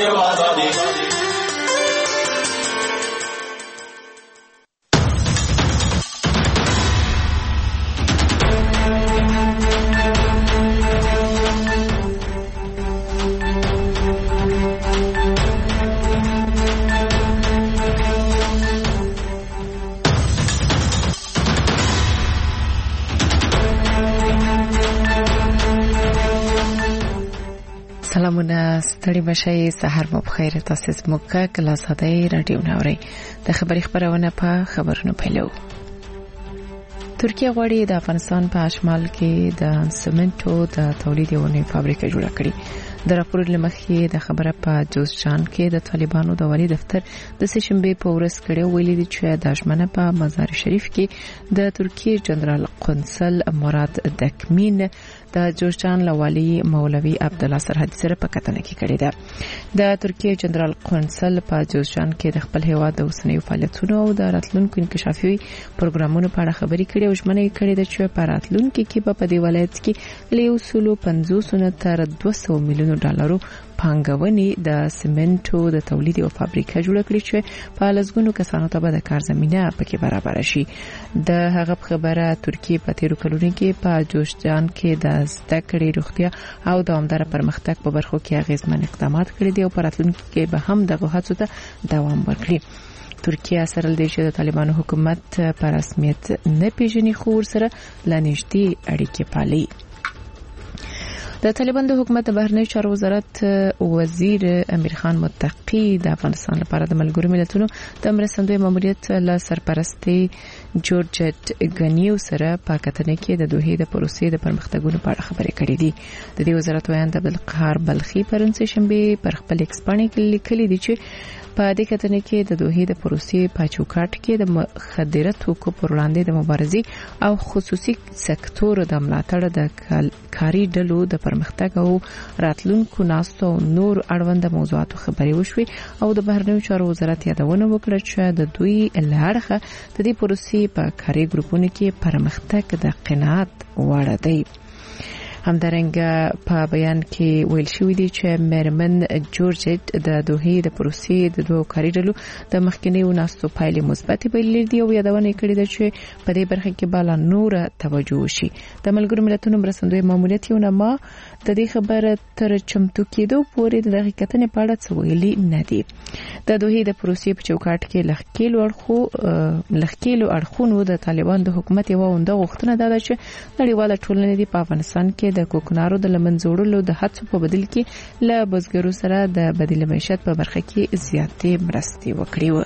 سلامونه ستړي مشي سحر مو بخیر تاسو زموږه کلاسادای رادیو نوري د خبري خبرونه په خبرونو پیلو. ترکیه غواړي د افغانستان په شمال کې د سمنټو د تولید یو نوې فابریکه جوړه کړي. د راپور لمخې د خبره په جوزجان کې د طالبانو د والي دفتر د سشنبه په ورځ کړي ویلي دي چې د اشمنه په مزار شریف کې د ترکیه جنرال قونسل مراد دکمین د جوزجان لوالي مولوي عبد الله سرحدي سره په کتنه کې کړي ده. د ترکیه جنرال قونسل په جوزجان کې د خپل هیواد د اوسنیو فعالیتونو او د راتلونکو انکشافي پروګرامونو په اړه خبري کړي او ژمنه کړې ده چې په راتلونکو کې په دې ولایت کې له 150 تر 200 میلیون ډالرو پانګونې د سیمنټو د تولید او فابریکه جوړ کړي چې په لږونو کسانو ته به د کار زمينه پکې برابر شي. د هغه خبره ترکیه په تیرو کلونو کې په جوزجان کې د زده کړې روغتیا او دوامدار پرمختګ په برخو کې اغیزمن اقدامات کړي دي او په راتلونکي کې به هم دغه هڅو ته دوام ورکړي. ترکیه سره د طالبانو حکومت په رسمیت نه پیژني خو سره لنیشتي اړیکې پالي. د طالبان د حکومت بهرنی چارو وزارت وزیر امیر خان متقی د افغانستان لپاره د ملګرو ملتونو د مرستندوی ماموریت له سرپرستی جورجټ غنیو سره په کتنه کې د دوه د پروسې د پرمختګونو په اړه خبرې کړې دي. د دې وزارت ویاند عبدالقهار بلخی پرون سه شنبه پر خپل ایکس باندې لیکلي دي چې په دې کتنه کې د دوه د پروسې په چوکاټ کې د مخدره توکو پر وړاندې د مبارزې او خصوصي سکتور د ملاتړ د کاري ډلو د پرمختګ او راتلونکو ناستو نور اړوند موضوعاتو خبرې وشوي او د بهرنیو چارو وزارت یادونه وکړه چې د دوی لارښه د دې پروسې په کاري ګروپونو کې پرمختګ د قناعت وړ دی. همدارنګه په بیان کې ویل شوی دی چې مرمن جورجټ د دوه د پروسې د دوه کاري ډلو د مخکنی وناستو پایلې مثبت بلل دي او یادونه کړې ده چې په دې برخه کې بالا نور توجه وشي. د ملګرو ملتونو مرستندوی ماموریت یو نامه د دې خبره تر چمتو کېدو پورې د حقیقتنه په اړه څه ویلي نه دي. د دوه د پروسې په چوکاټ کې لخکېلو اړخونو د طالبان د حکومت یو اونده غوښتنه ده چې نړیواله ټولنه د افغانستان کې د کوکنارو د لمنځوړلو د هڅو په بدل کې له بزګرو سره د بدیل معیشت په برخه کې زیاتې مرستې وکړي و.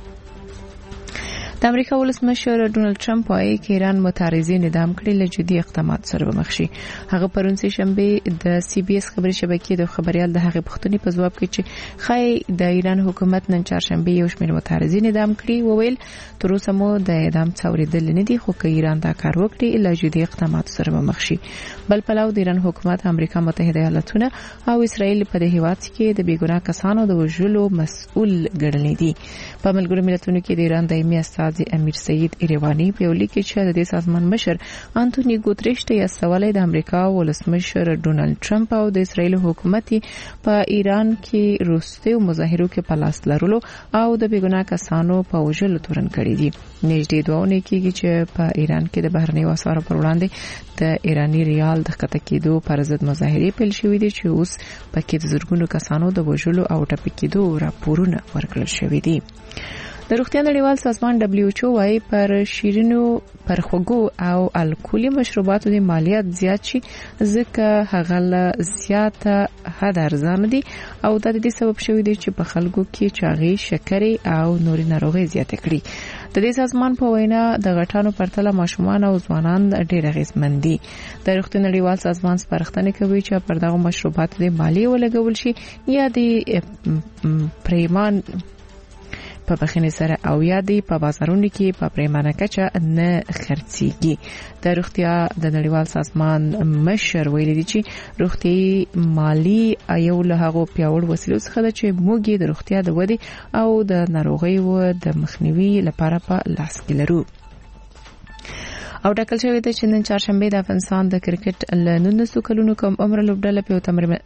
د امریکا ولسمشر ډونالد ټرمپ وايي چې ایران متعارضین اعدام کړي له جدي اقدامات سره به مخ شي. هغه پرون سه شنبه د سی بي اس خبري شبکې د خبريال د هغه پښتني په ځواب کې چې خای د ایران حکومت نن چهارشنبه یو شمېر متعارضین اعدام کړي وویل تر اوسه مو د اعدام څوریدل نه دي خو که ایران دا کار وکړي له جدي اقدامات سره به مخ شي. بل پلاو د ایران حکومت امریکا متحده ایالاتونه او اسرائیل په دې هیواد کې د بیګناه کسانو د وژلو مسؤل ګڼل دي. په ملګرو ملتونو کې د ایران دایمي استازي امیر سعید ایروانی په یو لیک کې چې د سازمان مشر انټونی ګوتریش ته یې د امریکا ولسمشر ډونالد ټرمپ او د اسرائیل حکومت په ایران کې روسي مظاهرو کې په لاس لرلو او د بیګناه کسانو په وژلو تورن کړی دي. نږدې دوه کېږي چې په ایران کې د بهرنیو اسعارو پر وړاندې د ایرانی ریال د ښکته کېدو پر ضد مظاهرې پیل شوې دي چې اوس پکې د زرګونو کسانو د وژلو او ټپي کېدو راپورونه ورکړل شوي دي. د روغتیا نړیوال سازمان WHO وايي پر شیرینو پر خوږو او الکولي مشروباتو د مالیات زیات شي ځکه هغه له زیاته حد ارزانه دي او د دې سبب شوی دی چې په خلکو کې چاغي شکرې او نوري ناروغۍ زیاتې کړي. د دې سازمان په وینا د غټانو پرتله ماشومان او ځوانان ډېر اغیزمن دي. د روغتیا نړیوال سازمان سپارښتنه کوي چې پر دغه مشروباتو د مالیه ولګول شي یا د پریمان په بخښنې سره او یا دی په بازارونو کې په پریمانه کچه نه خرڅيږي. د روغتیا د نړیوال سازمان مشر ویلي دی چې روغتي مالی یو له هغو پیاوړ وسیلو څخه ده چې موږ د روغتیا د ودې او د ناروغیو د مخنیوي لپاره په لاس کې لرو. او ټاکل شوی دی چې نن چهارشنبه د افغانستان د کرکټ له 19 کلونو کم عمر لوبډله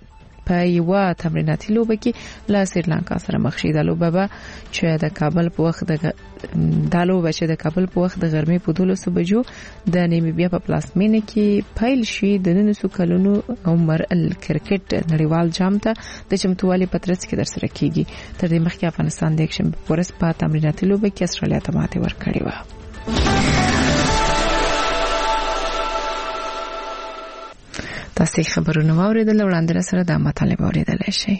په یو تمریناتي لوبه کې له سریلانکا سره مخ شي. د لوبه چې د کابل په وخت د غرمې په 12 بجو د نیمیبیا په پلاسمینه کې پیل شي. د 900 کلونو عمر کرکټ نړیوال جام ته د چمتووالي په ترڅ کې ترسره کیږي. تر دې مخکې افغانستان د یکشنبه په ورځ په تمریناتي لوبه کې استرالیا ته ماتې ورکړې و. تاسو خبرونه واوریدل، وړاندې سره د مطالبه اوریدلای شئ.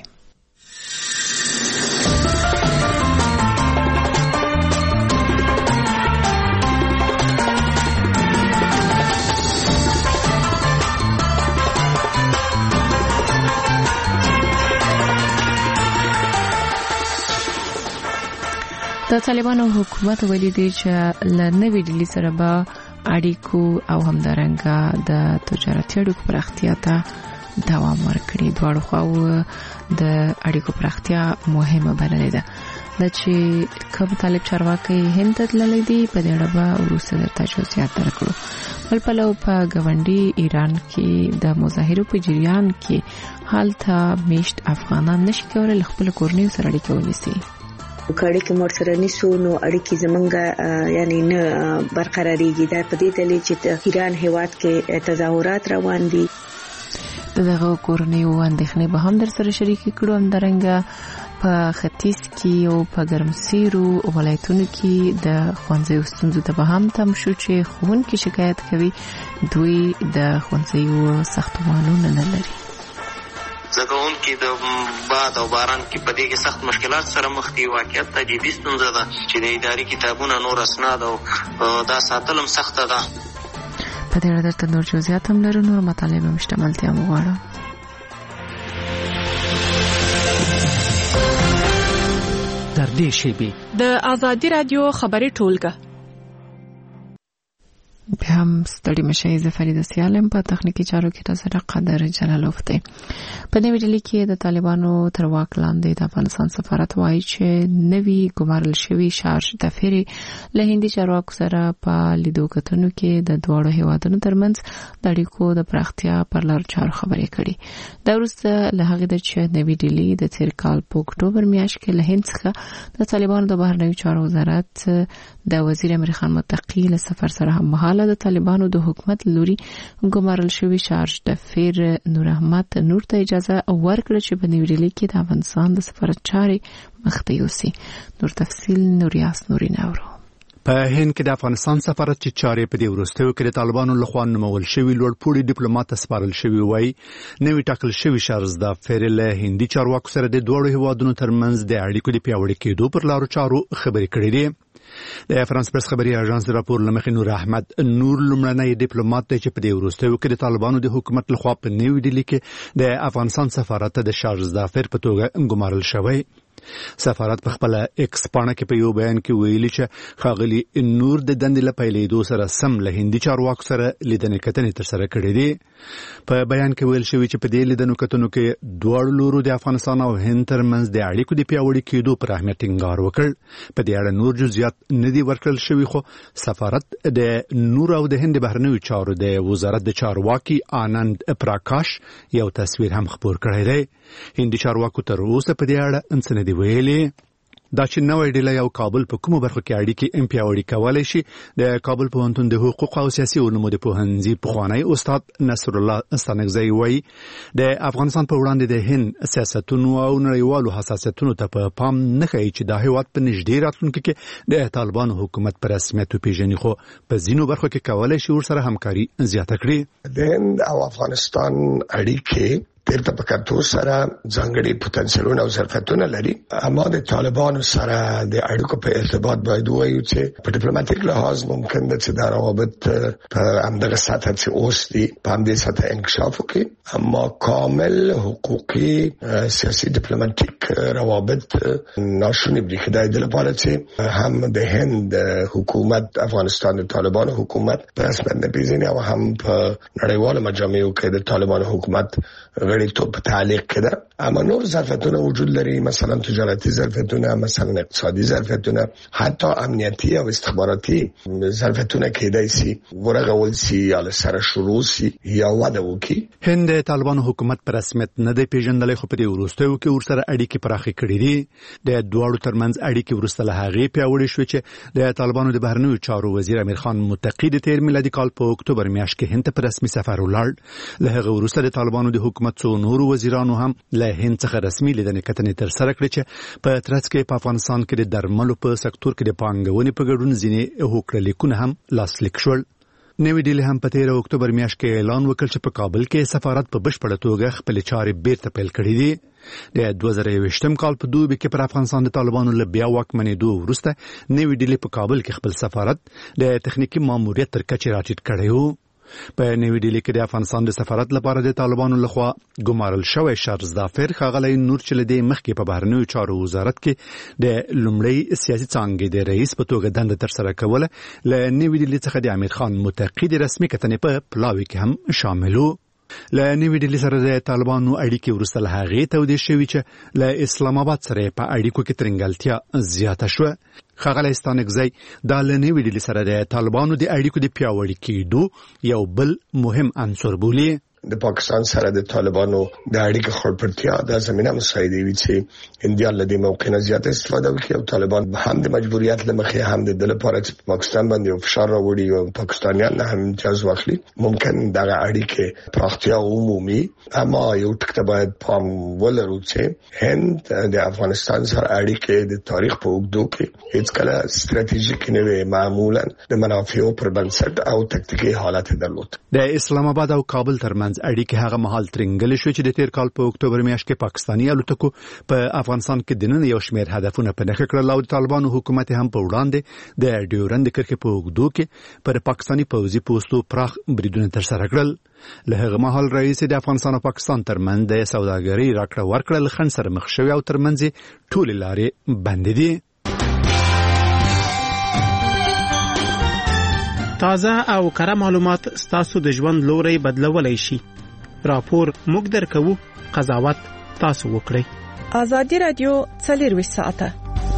د طالبانو حکومت ویلي دی چې لنوي ډیلی سره به اړیکو او همدارنګه د تجارتي اړیکو پراختیا ته دوام ورکړي. دواړو خواو د اړیکو پراختیا مهمه بللې ده. د چې کوم طالب چارواکي هند ته تللی دی په دې اړه به وروسته درته جزئیات درکړو. بل پلو په ګاونډي ایران کې د مظاهرو په جریان کې حالت میشت افغانان نشي کولای خپل کورنۍ سره اړیکه ونیسي. کړي کې مور سره نسو نو اړیکې زمونږه یعنی نه برقراريږي. دا په دې دلیل چې ایران هیواد کې تظاهرات روان دي. دغه کورنۍ اندېښنې به هم در سره شریک کړو. همدارنګه په ختیځ کې او په ګرمسیرو ولایتونو کې د ښوونځیو ستونزو ته به هم تم شو چې ښوونکي شکایت کوي دوی د ښوونځیو ساختمانونه نه لري. زګون کې د باد او باران کې په دې کې سخت مشکلات سره مخ دي. واقعیت ته جدي ستونزه ده چې د اداري کتابونو نور اسناد او دا ساتلم سخته ده. په دې اړه درته نور جزئیات هم لرو. نور مطالب مشتملتیا وغواړم. در دې شیبه د آزادی رادیو خبري ټولګه به هم ستړي مشي. زفرید سیالم په تخنیکی چارو کې تاسو قدر جلالوف دی. په دې ویډیو کې د طالبانو تر واک لاندې د افغانستان سفارت وایي چې نوی ګمارل شوی شارژ دفتر له هندي چارواکو سره په لیدو کتنو کې د دوړو هیوادونو ترمنځ د اړیکو د پراختیا پر لار چارو خبرې کړي. دا وروسته له هغه د چې نوی ډیلی د تیر کال په اکتوبر میاشت کې له هند څخه د طالبانو د بهرنیو چارو وزارت د وزیر امیر خان متقی له سفر سره هم مهاله د طالبانو د حکومت لوري ګمارل شوی شارژ دفتر نور احمد نور ته اجازه ورکړه چې په نیو ډیلی کې د افغانستان د سفارت چارې مخته یوسي. نور تفصیل نوریاس نوري نورو. په هند کې د افغانستان سفارت چې چارې په دې وروستیو کې د طالبانو لخوا نومول شوی لوړپوړي ډیپلوماټ سپارل شوی وای نوی ټاکل شوی شارژ دفتر له هندي چارواکو سره د دوړو هیوادونو ترمنځ د اړیکو د پیاوړي کېدو پر لارو چارو خبرې کړې دي. د فرانس پرس خبري اژانس راپور لمخې نور احمد نور لمړنی ډیپلوماټ چې په دې وروستیو کې د طالبانو د حکومت لخوا په نیو ډیلی کې د افغانستان سفارت د شارژ دفتر په توګه ګمارل شوی. سفارت په خپل ایکس پاڼه کې په یو بیان کې ویلي چې خاغلی نور د دندې لپاره لیدو سره سم له هندي چارواکو سره لیدنې کتنې تر سره کړې دي. په بیان کې ویل شوی چې په دې لیدنو کتنو کې دوه لورو د افغانستان او هند ترمنځ د اړیکو د پیاوړي کېدو پر اهمیت ټینګار وکړ. په دې اړه نور جزئیات نه دي ورکړل شوی، خو سفارت د نور او د هند بهرنیو چارو د وزارت د چارواکي آنند پراکاش یو تصویر هم خپور کړی دی. هندي چارواکو تر اوسه په دې اړه انڅ نه دی ویلي. دا چې نوې ډیلی او کابل په کومو برخو کې اړیکې پیاوړي کولای شي. د کابل پوهنتون د حقوق او سیاسي علومو د پوهنځي پخوانی استاد نصر الله استانکزی وایي د افغانستان په وړاندې د هند سیاستونو او نړیوالو حساسیتونو ته په پام نه کوي چې د هیواد په نږدې راتلونکي کې د طالبانو حکومت په رسمیت وپیژني، خو په ځینو برخو کې کولای شي ورسره همکاري زیاته کړي. د هند او افغانستان اړیکې تیرته په کتو سره ځانګړي پوتنسیلونه او ظرفیتونه لري، اما د طالبانو سره د اړیکو په ارتباط باید وایو چې په ډیپلوماټیک لحاظ ممکن ده چې دا روابط په همدغه سطح چې اوس دي په همدې سطح انکشاف وکړي، اما کامل حقوقي سیاسي ډیپلوماټیک روابط ناشونی برېښي. د دې لپاره چې هم د هند حکومت افغانستان د طالبانو حکومت په رسمیت نه پیژني او هم په نړیوالو مجامعو کې د طالبانو حکومت غړیتوب تعلیق کړه. اما نور ظرفیتونه وجود لري، مثلا تجارتي ظرفیتونه، مثلا اقتصادي ظرفیتونه، حتی امنیتي او استخباراتي ظرفیتونه کېدای شي ورغول شي یا سره شروع شي یا وده وکړي. هند طالبانو حکومت پر رسمیت نه دی پیژندل، خو په دې وروستیو کې ورسره اړیکې پراخې کړې دي. د دوړو ترمنځ اړیکې ورسته له هغې پیاوړې شوې چې د طالبانو د بهرنیو چارو وزیر امیر خان متقی د تیر میلادي کال په اکتوبر میاشت کې هند ته په رسمي سفر ولاړ. له هغه وروسته د طالبانو د حکومت څو نورو وزیرانو هم له هند څخه رسمي لیدنې کتنې ترسره کړې چې په ترڅ کې په افغانستان کې د درملو په سکتور کې د پانګونې په ګډون ځینې هوکړلیکونه هم لاسلیک شول. نوی ډیلی هم په 13 اکتوبر میاشت کې اعلان وکړ چې په کابل کې سفارت په بشپړه توګه خپل چارې بیرته پیل کړې دي. د 2020 کال په دوبي کې پر افغانستان د طالبانو له بیا واکمنېدو وروسته نوی ډیلی په کابل کې خپل سفارت د تخنیکی ماموریت تر کچې راټیټ کړی و. په نوی ډیلی کې د افغانستان د سفارت لپاره د طالبانو لخوا ګمارل شوی شرزدافر ښاغلی نور چې له دې مخکې په بهرنیو چارو وزارت کې د لومړی سیاسي څانګې د رئیس په توګه دنده ترسره کوله، له نوی ډیلی څخه د امیر خان متقی د رسمي کتنې په پلاوي کې هم شامل و. له نوی ډیلی سره د طالبانو اړیکې وروسته له هغې تودې شوې چې له اسلام آباد سره په اړیکو کې ترنګلتیا زیاته شوه. ښاغلی ستانکزی دا له نوی ډیلی سره د طالبانو د اړیکو د پیاوړي کېدو یو بل مهم عنصر بولي. د پاکستان سره د طالبانو د اړیکو خړپړتیا د زمينه مساعدوي چې هندیان له دې موقع نه زیاته استفاده وکړي او طالبان هم د مجبوریت لمخې هم د لپاره چې پاکستان باندې فشار راوړي او پاکستانیان هم امتیاز واخلي. ممکن دغه اړیکې پراختیا عمومي، اما یو ټکي باید پام ولرو چې هند د افغانستان سره اړیکې د تاریخ په اوږدو کې هیڅ کله ستراتیژیک نه وي، معمولا د منافعو پر بنسټ او تکتیکي حالت درلود. د اسلام آباد او کابل ترمنځ اړیکې هغه مهال ترنګلې شو چې د تیر کال په اکتوبر میاشت کې پاکستاني الوتکو په افغانستان کې د نن یو شمېر هدفونه په نښه کړل او د طالبانو حکومت هم په وړاندې د ډیورند کرښې په اوږدو کې پر پاکستاني پوځي پوستو پراخ بریدونه ترسره کړل. له هغه مهال رئیس د افغانستان او پاکستان ترمنځ د سوداګرۍ راکړه ورکړه له خنډ سره مخ شوې او ترمنځ ټولې لارې بندې دي. تازه او کره معلومات ستاسو د ژوند لوري بدلولای شي. راپور موږ درکو، قضاوت تاسو وکړئ. آزادي رادیو 24 ساعته.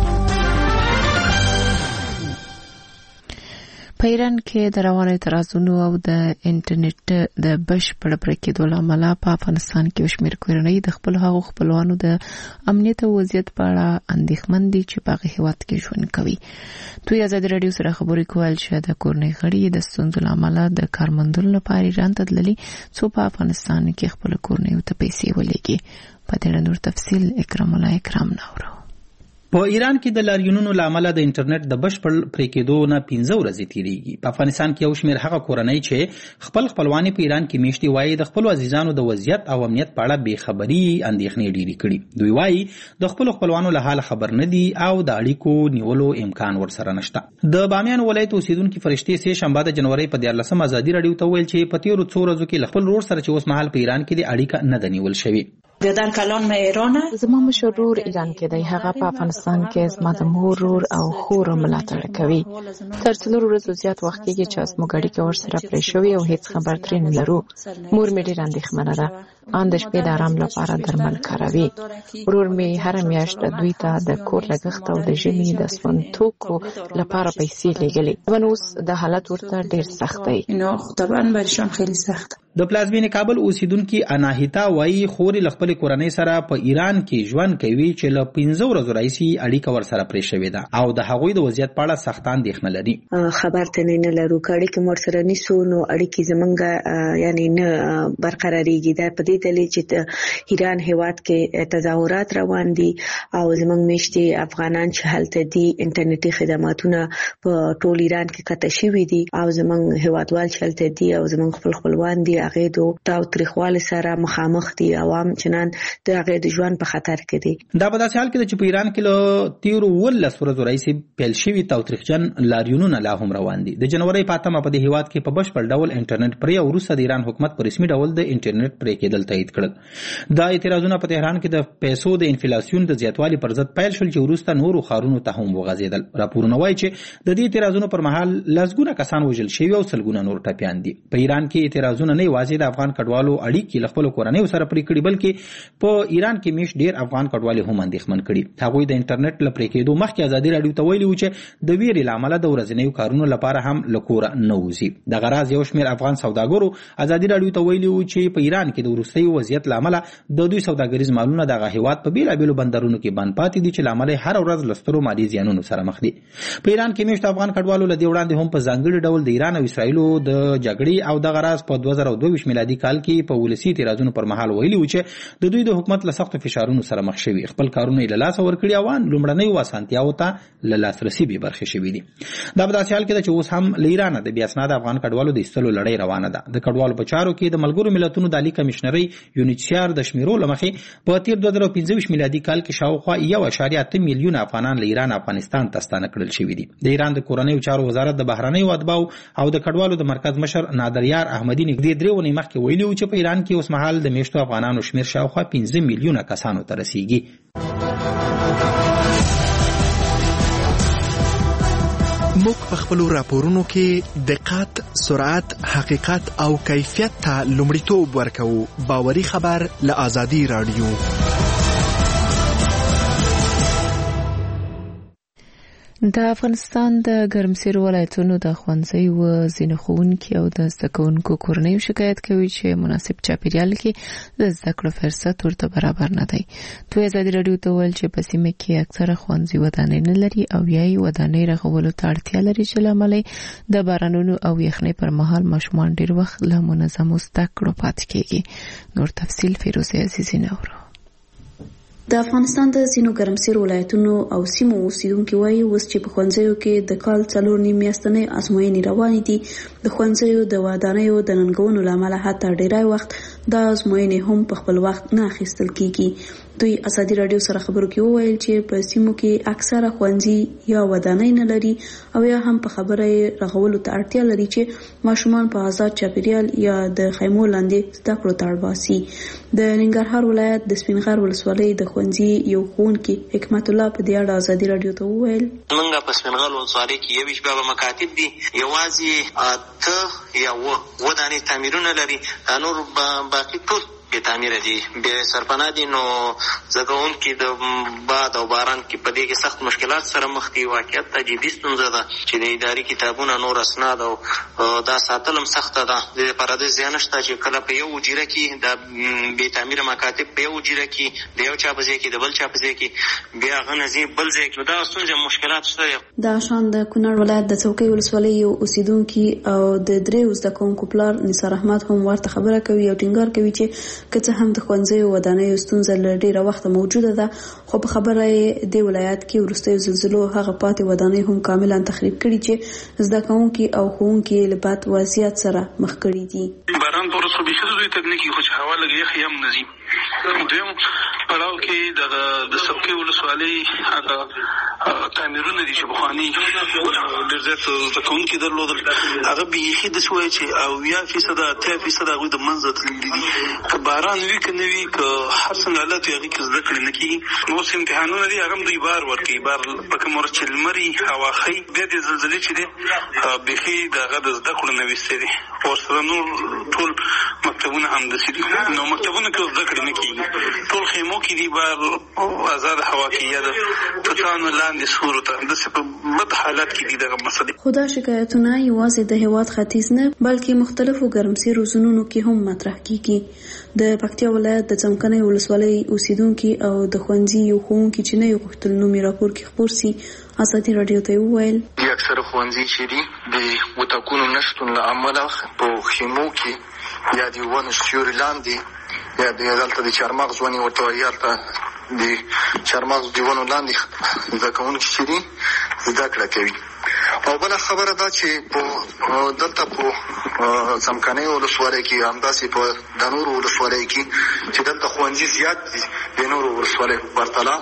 په ایران کې د روانو اعتراضونو او د انټرنیټ د بشپړ پرکېدو له امله په افغانستان کې شمېر کورنۍ د خپل هغو خپلوانو د امنیت او وضعیت په اړه اندېښمن دي چې په هغه هېواد کې ژوند کوي. دوی ازادي راډیو سره خبرې کول چې د کورنۍ غړي د ستونزو له امله د کارمندونو لپاره ایران ته تللي څو په افغانستان کې خپل کورنۍ ته پیسې ولېږي. په دې نور تفصیل اکرام الله اکرام نورو. په ایران کې د لاریونونو لامل د انټرنیټ د بشپړ پریکېدو نه 15 ورځې تیریږي. په افغانستان کې یو شمېر هغه کورنۍ چې خپلوانی په ایران کې میشتي وایي د خپل عزیزانو د وضعیت او امنیت په اړه بې خبري اندېښنې ډېرې کړي. دوی وایي د خپل خپلوانو له حال خبر نه دي او د اړیکو نیولو امکان ورسره نشته. د بامیان ولایت اوسیدونکو فرشتي سه شنبه د جنوري په 14 ازادي راډیو ته ویل چې په تیرو څو ورځو کې خپل ورور سره چې اوس مهال په ایران کې د اړیکه نه دنیول شوی. بدن کلان مې ایرانه زما مشرور ایران کې دی، هغه په افغانستان کې زما د مور او خور ملاتړ کوي. تر څلور ورځې زیات وخت کې چې زموږ اړیکه ورسره پرې شوې او هیڅ خبر ترې نه لرو. مور مې ډېره اندېښمنه ده، ان د شپې د آرام لپاره درمل کاروي. ورور مې هر میاشت دوی ته د کور لګښت او د ژمي د سون توکو لپاره پیسې لګلې. نو اوس د حالت ورته ډېر سخت دی. نو طبعا برشان خیلی سخت. د پلازمینې کابل اوسیدونکو اناهیتا وایي خوري خپل کورنۍ سره په ایران کې ژوند کوي چې له 15 ورځې راځي اړیکه ورسره پرې شوې ده او د هغوی د وضعیت په اړه سخت اندېښنه لري. خبر ته نه لرو کړي چې مور سره نسو نو اړیکې زمونږ یعنی نه برقرارېږي. دا په دې دلیل چې ایران هیواد کې تظاهرات روان دي او زمونږ میشتي افغانان چې هلته دي انټرنیټي خدماتونه په ټول ایران کې کته شوي دي او زمونږ هیوادوال چې هلته دي او زمونږ خپلوان دي هغه دوه تاو تاریخوال سره مخامخ دي. عوام چنان د هغه د ژوند په خطر کې دي. دا په داسې حال کې چې په ایران کې له تیرو 13 ورځې راځي پیل شوی تاوتریخجن لاریونونه لا هم روان دي. د جنوري په 8 په دې هیواد کې په بشپړ ډول انټرنیټ پرې او روسي د ایران حکومت په رسمي ډول د انټرنیټ پرې کېدل تایید کړل. دا اعتراضونه په تهران کې د پیسو د انفلیسیون د زیاتوالي پر ضد پیل شول چې وروسته نورو ښارونو ته هم وغځېدل. راپورونه وایي چې د دې اعتراضونو پر مهال لسګونه کسان وژل شوي او سلګونه نور ټپیان دي. په ایران کې اعتراضونه نه یوازې د افغان کډوالو اړیکې له خپلو کورنیو سره پرې کړي بلکې په ایران کې میشت ډېر افغان کډوالې هم اندېښمن کړي. هغوی د انټرنیټ له پرې کېدو مخکې ازادي راډیو ته ویلي وو چې د ویرې له امله د ورځنیو کارونو لپاره هم له کوره نه وځي. دغه راز یو شمېر افغان سوداګرو ازادي راډیو ته ویلي وو چې په ایران کې د وروستي وضعیت له امله د دوی سوداګریز مالونه دغه هیواد په بېلابېلو بندرونو کې بند پاتې دي چې له امله هر ورځ له سترو مالي زیانونو سره مخ دي. په ایران کې میشت افغان کډوالو له دې وړاندې هم په ځانګړي ډول د ایران او اسرایلو د جګړې او دغه راز په 2022 میلادي کال کې په ولسي اعتراضونو پر مهال ویلي وو چې د دوی د حکومت له سختو فشارونو سره مخ شوي، خپل کارونه یې له لاسه ورکړي او لومړنیو اسانتیاوو ته له لاسرسي بې برخې شوي دي. دا په داسې حال کې ده چې اوس هم له ایرانه د بې اسناده افغان کډوالو د ایستلو لړۍ روانه ده. د کډوالو په چارو کې د ملګرو ملتونو د عالي کمشنرۍ یونیچیار د شمیرو له مخې په تیر 2025 میلادي کال کې شاوخوا 1.8 میلیون افغانان له ایران افغانستان ته ستانه کړل شوي دي. د ایران د کورنیو چارو وزارت د بهرنیو اتباعو او د کډوالو د مرکز مشر نادریار احمدی نږدې 3 ونې مخکې ویلي وو چې په ایران کې اوس مهال د میشتو افغانانو شمیر شاوخوا 15 میلیونه کسانو ته رسیږي. موږ په خپلو راپورونو کې دقت، سرعت، حقیقت او کیفیت ته لومړیتوب ورکوو. باوري خبر له آزادي راډیو. د افغانستان د ګرمسیر ولایتونو د ښوونځیو ځینې ښوونکي او د زده کوونکو کورنیو شکایت کوي چې مناسب چاپیریال کې د زده کړو فرصت ورته برابر نه دی. دوی ازادي راډیو ته وویل چې په سیمه کې اکثره ښوونځي ودانۍ نه لري او یا یې ودانۍ رغولو ته اړتیا لري چې له امله د بارانونو او یخنۍ پر مهال ماشومان ډېر وخت له منظمو زده کړو پاتې کېږي. نور تفصیل فیروزه عزیزي نورو. د افغانستان د ځینو ګرمسیر ولایتونو او سیمو اوسیدونکو وایي اوس چې په ښوونځیو کې د کال 4 میاشتنۍ ازموینې روانې دي، د ښوونځیو د ودانیو د ننګونو له امله حتی ډیری وخت دا ازموینې هم په خپل وخت نه اخیستل کیږي. دوی ازادي راډیو سره خبرو کې وویل چې په سیمو کې اکثره ښوونځي یا ودانۍ نه لري او یا هم په خبره رغولو ته اړتیا لري چې ماشومان په آزاد چاپیریال یا د خیمو لاندې زده کړو ته اړ باسي. د ننګرهار ولایت د سپینغر ولسوالۍ د ښوونځي یو ښوونکي حکمت الله په دې اړه ازادي راډیو ته وویل موږ په سپینغر ولسوالۍ کې یو شپه مکاتب دي، یوازې اته یا ودانۍ تعمیرونه لري، نور باقي ټول بې تعمیره دي، بې سرپناه دي. نو زده کوونکي د باد او باران کې په دې کې سخت مشکلات سره مخ دي. واقعیت ته جدي ستونزه ده چې د اداري کتابونه نور اسناد او دا ساتل هم سخته ده. د دې لپاره د زیان شته چې کله په یو حجره کې د بې تعمیره مکاتب په یو حجره کې د یو چا په ځای کې د بل چا په ځای کې بیا هغه نه ځي بل ځای کې، دا ستونزې مشکلات شته. دا شان د کونړ ولایت د څوکۍ ولسوالۍ یو اوسیدونکي او د دریو زده کوونکو پلار نثار احمد هم ورته خبره کوي او ټینګار کوي چې که څه هم د ښوونځیو ودانیو ستونزه له ډېره وخته موجوده ده، خو په خبره یې دې ولایت کې وروستیو زلزلو هغه پاتې ودانۍ هم کاملا تخریب کړي چې زده کوونکي او ښوونکي له بد وضعیت سره مخ کړي دي. باران په ورځو بیخي دوی ته نه کېږي، خو چې هوا لږ یخ هم نه ځي. دویم پړاو کې د څوکۍ ولسوالۍ هغه تعمیرونه دي چې پخواني ډېر زیات زده کوونکي درلودل، هغه بیخي داسې وایي چې 80% 80% هغوی د منځه تللي دي. که باران وي که نه وي که هر څنګه حالت وي هغې کې زده کړې نه کېږي. اوس امتحانونه دي هغه هم دوی بار ورکوي، بار په کوم ورځ چې لمر وي هوا ښه بیا د زلزلې چې دی بیخي د هغه د زده کړو نه ویستی دی. ورسره نور ټول مکتبونه همداسې دي. نو مکتبونه کې زده کړې نه کېږي، ټول خیمو کې دي، بار آزاد هوا کې یا د توتانو لاندې سورو ته داسې په بد حالت کې دي دغه مسلې. خو دا شکایتونه یوازې د هېواد ختیځ نه بلکې مختلفو ګرمسیرو زونونو کې هم مطرح کېږي. د پکتیا ولایت د څمکنۍ ولسوالۍ اوسیدونکي او د ښوونځي یو ښوونکي چې نه یو غوښتل نوم یې راپور کې خپور سي ازادي راډیو ته وویل اکثره ښوونځي چې دي د وتاکونو نشتون له امله په خیمو کې یا د ونو سیوري لاندې یا د دلته د چارمغز ونې ورته وایي هلته د چارمغز د ونو لاندې زده کوونکي چې دي زده کړه کوي. او بله خبره دا چې دلته په څمکنۍ ولسوالۍ کې همداسې په د نورو ولسوالیو کې چې دلته ښوونځي زیات دي د نورو ولسوالیو په پرتله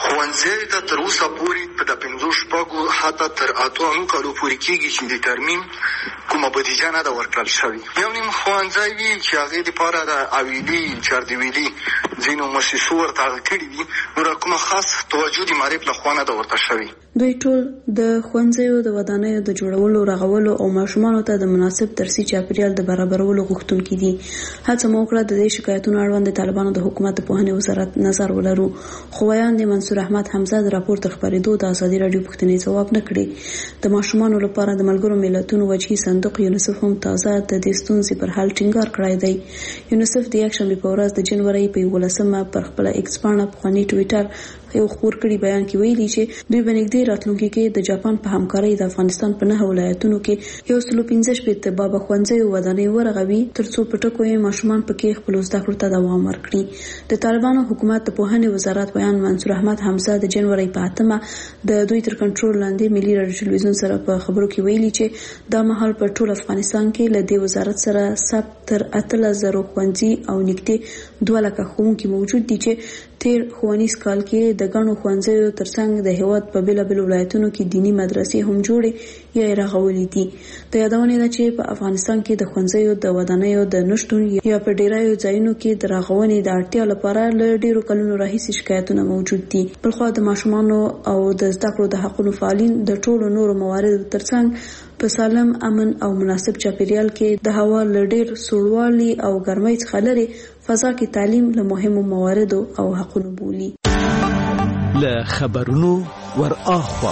ښوونځیو ته تر اوسه پورې په د 5 حتی تر 8 کالو پورې کېږي چې د ترمیم کومه بودیجه نه ده ورکړل شوې. یو نیم ښوونځی وي چې هغې دپاره د اویلي چاردیویلي ځینو مؤسسو ورته کړي دي، نوره کومه خاص توجه د معرف له خوا نه ده ورته شوې. دوی ټول د ښوونځیو د ودانیو د جوړولو، رغولو او ماشومانو ته د مناسب درسي چاپیریال د برابرولو غوښتونکي دي. هڅه مو وکړه د دې شکایتونو اړوند د طالبانو د حکومت د پوهنې وزارت نظر ولرو، خو ویاند منصور احمد حمزه د راپور تر خپرېدو د ازادي راډیو پوښتنې ځواب نه کړي. د ماشومانو لپاره د ملګرو ملتونو وجهي صندوق یونیسف هم تازه د دې ستونزې پر حل ټینګار کړی دی. یونیسف د یکشنبې په ورځ د جنوري په 11 پر خپل ایکس پاڼه پخواني ټویټر یو خبر کړي بیان کې ویلي چې دوی بنګدي راتلونکي کې د جاپان په همکارۍ د افغانستان په 9 ولایتونو کې 115 بابا ښوونځي ودانۍ ورغوي ترڅو په ټکو یې ماشومان پکې خپل زده کړو ته دوام ورکړي. د طالبانو حکومت د پوهنې وزارت ویان منصور احمد حمزه د جنوري په 8 د دوی تر کنټرول لاندې ملي رادیو ټلویزیون سره په خبرو کې ویلي چې دا مهال په ټول افغانستان کې له دې وزارت سره ثبت تر 8000 ښوونځي او نږدې 2 لک ښوونکي موجود دي چې تیر ښوونیز کال کې د غنو ښوونځیو ترڅنګ د هیواد په بیلابیلو ولایتونو کې دینی مدرسې هم جوړې یا رغولې دي. د یادونه ده چې په افغانستان کې د ښوونځیو د ودانیو د نشټون یا په ډیرایو ځایونو کې د رغونې د اړتیا لپاره له ډیرو کلونو راهیسې شکایتونه موجود دي. بلخو د ماشومانو او د زده کړو د حقوقو فعالین د ټولو نورو مواردو ترڅنګ په سالم، امن او مناسب چاپیریال کې د هوا له ډیر سوړوالي او ګرمۍ څخه لري فضا کې تعلیم له مهمو مواردو او حقوقو بولي. له خبرونو ور اخوا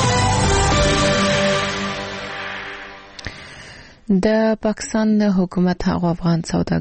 د پاکستان د حکومت هغه افغان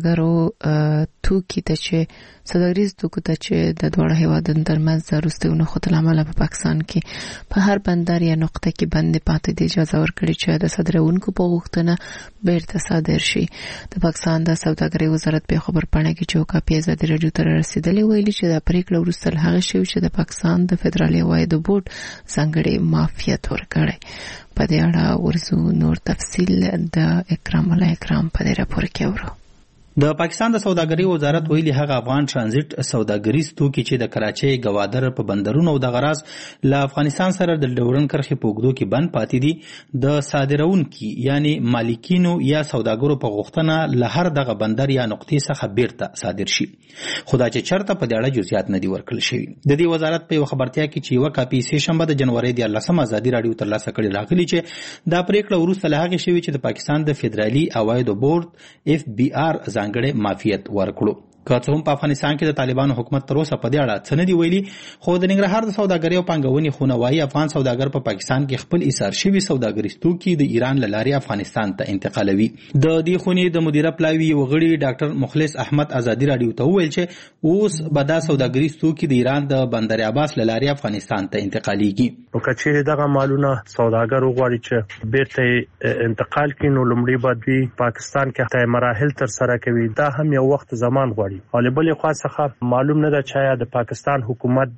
سوداګرو توکي ته چې سوداګریز توکو ته چې د دوه هیوادونو ترمنځ د وروستیو خطر عمل په پاکستان کې په هر بندر یا نقطه کې بند پاتې د اجازه ورکړي چې د صادرونکو په غوښتنه بیرته صادر شي. د پاکستان د سوداګرۍ وزارت په خبر پاڼه کې چې کاپي ازادي راډیو ته رسیدلې ویلي چې د پریکړه وروسته هغه شی چې د پاکستان د فدرالي عواید بورډ ځانګړي معافیت ورکړي. په دې اړه ورزو نور تفصیل د اکرام الله اکرام په دې راپور کې اورو. د پاکستان د سوداګرۍ وزارت ویلي هغه افغان ترانزیت سوداګریز توکي چې د کراچۍ، گوادر په بندرونو او د غراز له افغانستان سره د ډیورن کرښې په اوږدو کې بند پاتې دي د صادرونکو یعنی مالکینو یا سوداګرو په غوښتنه له هر دغه بندر یا نقطې څخه بیرته صادر شي. خدای چې چرته په دې اړه جزئیات نه دي ورکړل شوي. د دې وزارت په یو خبرتیا کې چې یو کاپي سه شنبه د جنوري د 14 ازادي راډیو ترلاسه کړي راغلي چې دا پریکړه وروسته له هغه شوی چې د پاکستان د فدرالي عواید بورډ FBR ځانګړي معافیت ورکړو. که څه هم په افغانستان کې د طالبانو حکومت تر اوسه په دې اړه څه نه دی ویلي، خو د ننګرهار د سوداګرۍ او پانګونې خونه وايي افغان سوداګر په پاکستان کې خپل ایثار شوي سوداګریز توکي د ایران له لارې افغانستان ته انتقالوي. د دې خونې د مدیره پلاوي وغړي ډاکټر مخلص احمد ازادي راډیو ته وویل چې اوس به دا سوداګریز توکي د ایران د بندر عباس له لارې افغانستان ته انتقاليږي. او کچېرې دغه مالونه سوداګر وغواړي چې بیرته انتقال کړي نو لومړی به دوی پاکستان کې ته مراحل تر سره کوي. دا هم یو وخت زمان غواړي. بلې خوا څخه معلوم نه ده چې د پاکستان حکومت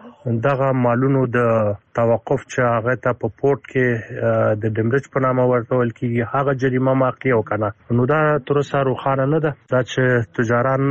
دغه مالونو د توقف چې هغه ته په پورت کې د ډیمریج په نامه ورکول کیږي هغه جریمه ماقی او کنه نو دا تر اوسه روښانه نه ده دا چې تجاران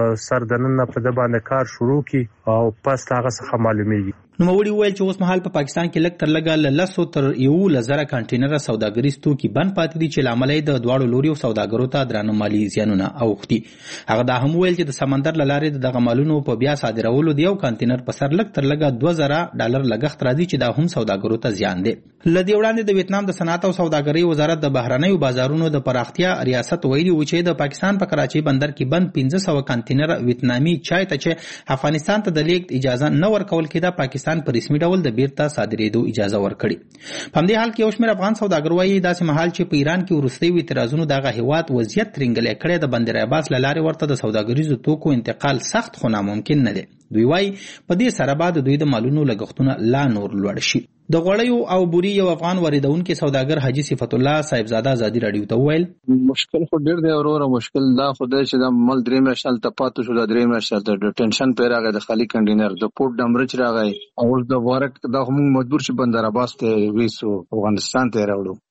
سردننه په د باندې کار شروع کی او پس هغه څخه معلومیږي. نو موري ویل چې اوس مهال په پاکستان کې لږ تر لږه له 100 تر 1,000 کنټینر سوداګریز توکي بند پاتې دي چې لامل د دواړو لوري سوداګرو ته درانه مالی زیانونه اوختي. هغه دا هم ویل چې د سمندر لارې دغه مالونو په بیا صادرولو دی یو کنټینر په سر لږ تر لږه $2,000 لګښت راځي چې دا هم سوداګرو ته زیان دی. لدی وړاندې د ویتنام د صنعت او سوداګرۍ وزارت د بهرنیو بازارونو د پراختیا ریاست ویلي و چې د پاکستان په کراچۍ بندر کې بند 1500 کنټینر ویتنامي چای ته چې افغانستان ته د لیږد اجازه نه ورکول کېده پاکستان په رسمي ډول د بیرته صادرېدو اجازه ورکړي. په همدې حال کې یو شمېر افغان سوداګر وایي داسې مهال چې په ایران کې وروستیو اعتراضونو دغه هیواد وضعیت ترنګلی کړی د بندر عباس له لارې ورته د سوداګریزو توکو انتقال سخت خو ناممکن نه دی. دوی وایي په دې سره به د دوی د مالونو لګښتونه لا نور لوړ شي. د غوړیو او بوري یو افغان واردونکو سوداګر حاجی صفت الله صاحبزاده ازادي راډیو ته وویل مشکل خو ډیر دی وروره مشکل دا خدای چې د مل درې مشال ته پاتو شو د درې مشال ته ټینشن پیراغه د خالی کنټینر د پورت ډمرچ راغی او د وارک دا هم مجبور شي بندر عباس ته ویسو افغانستان ته راوړو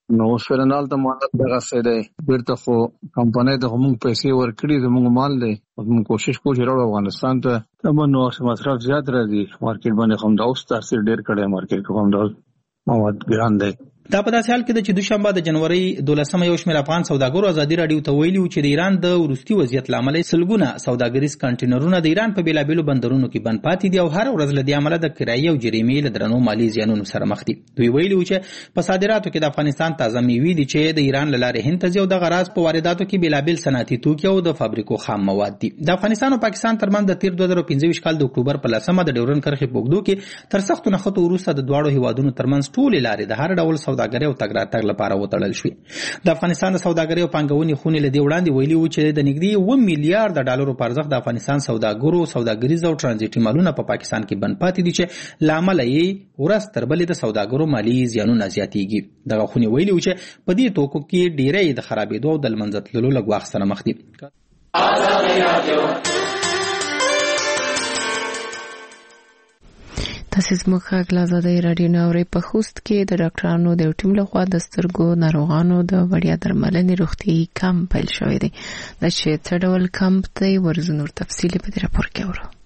نو فلنال ته مال دغه څه دی بیرته خو کمپنۍ ته موږ پیسې ورکړي زموږ مال دی موږ کوشش کوو چې راو افغانستان ته نو مصرف زیات راځي مارکیټ باندې هم دا اوس تاثیر ډیر کړی مارکیټ کې هم دا مواد ګران دی دا په داسې حال کې د چې دوشنبه د جنوري 12 یو شمېر افغان سوداګرو ازادي راډیو ته ویلي چې د ایران د وروستي وضعیت لامل سلګونه سوداګریز کانټینرونه د ایران په بیلابېلو بندرونو کې بند پاتې دي او هر ورځ له دې عمله د کرایي او جریمې له درنو مالي زیانونو سره مخ دي. دوی ویلي چې په صادراتو کې د افغانستان تازه میوې دي چې د ایران له لارې هند ته ځي او د غراض په وارداتو کې بیلابېل صنعتي توکي او د فابریکو خام مواد دي. د افغانستان او پاکستان ترمنځ د تیر 2015 کال د اکتوبر په 10 د ډیورن کرښې په اوږدو کې تر سختو نښتو وروسته د دواړو هیوادونو ترمنځ ټولې لارې د هر ډول سوداګرۍ او تګ راتګ لپاره وتړل شوې. د افغانستان د سوداګرۍ او پانګونې خونې له دې وړاندې ویلي وو چې د نږدې 1 میلیارډ ډالرو په ارزښت د افغانستان سوداګرو سوداګریز او ترانزیټي مالونه په پاکستان کې بند پاتې دي چې لامل یې ورځ تر بلې د سوداګرو مالي زیانونه زیاتېږي. دغه خونې ویلي وو چې په دې توکو کې ډیری د خرابېدو او د لمنځه تللو له ګواښ سره مخ دي. تاسو زموږ غږ له آزادۍ راډیو نه اورئ. په خوست کې د ډاکټرانو د یو ټیم لخوا د سترګو ناروغانو د وړیا درملنې روغتیايي کمپ پیل شوی دی. دا چې څه ډول کمپ دی ورځو نور تفصیل په دې راپور کې اورو.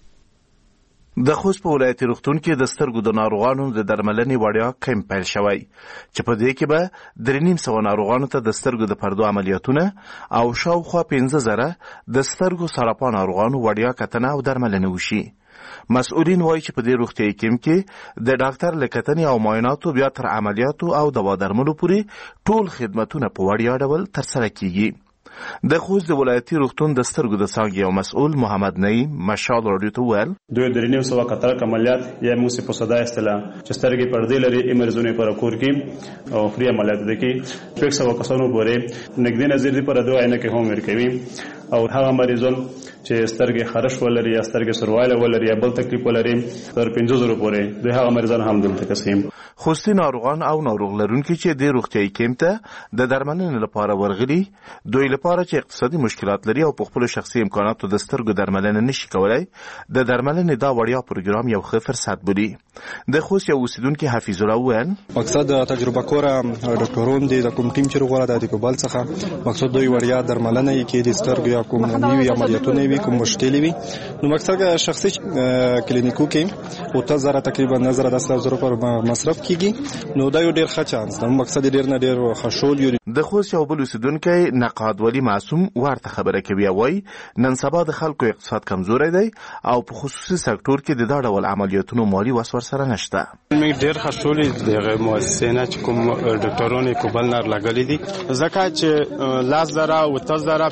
د خوست په ولایتي روغتون کې د سترګو د ناروغانو د درملنې وړیا کمپ پیل شوی چې په دې کې به 3,500 ناروغانو ته د سترګو د پردو عملیاتونه او شاوخوا 15,000 د سترګو سرطان ناروغانو وړیا کتنه او درملنه وشي. مسؤلین وایي چې په دې روغتیايي کمپ کې د ډاکټر له کتنې او معایناتو بیا تر عملیاتو او دوا درملو پورې ټول خدمتونه په وړیا ډول ترسره کیږي. د خوست د ولایتي روغتون د سترګو د څانګې یو مسؤل محمد نعیم مشال راډیو ته وویل دوی 3,500 کتر عملیات یا موږ په صدا اصطلاح چې سترګې پردې لري ایمرزونه پر کور کې او فری عملیات دي کې 100 کسانو پورې نګدي نظر پر دوه عینه کې هم ورکوي او هغه مریضان چې سترګې خارش ولري یا سترګې سرواله ولري یا بل تکلیف ولري تر 15,000 پورې دوی هغه مریضان هم دلته کسیم. خوستي ناروغان او ناروغ لرونکي چې د روغتیايي کمپ ته د درملنې لپاره ورغلي دوی لپاره چې اقتصادي مشکلات لري او په خپل شخصي امکاناتو د سترګو درملنه نشي کولای د درملنې دا وړیا پروګرام یو ښه فرصت بولي. د خوست یو اوسیدونکي حفیظ الله وویل مقصد د تجربه کوره ډاکټرون دي د کوم ټیم چې وغواړي د کوبل څخه مقصد دوی وړیا درملنه یې کې د سترګو یا کوم نیوي عملیاتونه وي کوم مشکل وي نو مقصد شخصي کلینیکو کې او تاسو تقریبا 10,000 پر مصرف کیږي نو دا یو ډیر ښه چانس ده. مقصد ډیر نه ډیر خشول یو. د خوست یو بل اوسیدونکی نقاد ولی معصوم ورته خبره کوي وای نن سبا د خلکو اقتصاد کمزوري دی او په خصوصي سکتور کې د دا ډول عملیاتونو مالی وسور سره نشته. موږ ډیر خشول دغه مؤسسه چې کوم ډاکټرونه کوبل نار لګلې دي ځکه چې 10,000 او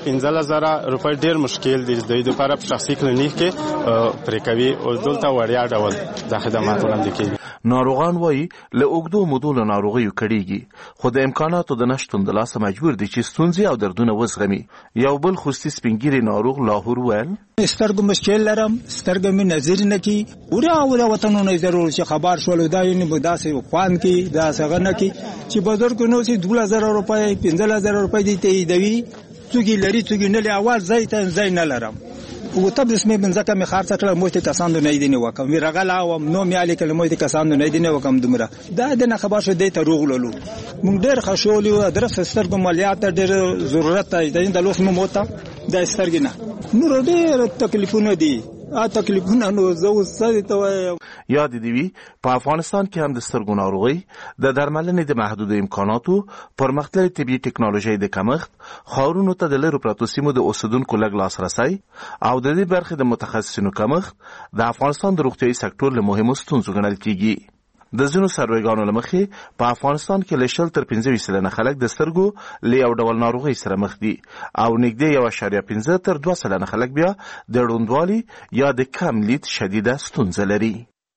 15,000 روپۍ ډیر مشکل دي د لپاره په شخصي کلینیک کې پرې کوي او دلته وړیا ډول د خدمات وړاندې کوي. ناروغان وایي له اوږدو مودو له ناروغیو کړيږي خو د امکاناتو د نشتون د لاسه مجبور دي چې ستونزې او دردونه وزغمي. یو بل خوستي سپینګیري ناروغ لاهور ویل سترګو مشکل لرم سترګو مې نظر نه کی وړا وطنونو ضرور چې خبر شول دا یې نه بداسه خوان کی دا څنګه نه کی چې بازار کو نو سي 2,000 روپۍ 15,000 روپۍ دي ته دوی څوګي لري څوګي نه لري اول ځای نه لرم او تب اسمه بنځکه می خرڅ کړل مو ته کسان نه دي نه وکم وی رغلا او نو می علي کلمه ته کسان نه دي نه وکم دمره دا د خبر شو دی ته روغللو مونږ ډېر خوشاله یو درس سترګو مالیات ډېر ضرورت دی د لوس مو موته د سترګنه نور ډېر تکلیفونه دي تکلیفونه نو زو سړی ته یاد دی په افغانستان کې هم د سترګو ناروغي د درملنې د محدود امکاناتو پرمختللي طبي ټکنالوژي د کمښت خاورونو ته د لرو پراتو سیمو د اوسیدونکو لږ لاسرسي او د دې برخې د متخصصینو کمښت د افغانستان د روغتیايي سکتور له مهمو ستونزو ګڼل کیږي. د ځینو سروېګانو له مخې په افغانستان کې له 0 تر 15% خلک د سترګو له یو ډول ناروغي سره مخ دي او نږدې 1.5 تر 2% خلک بیا د ړوندوالي یا د کم لید شدیده ستونزه لري.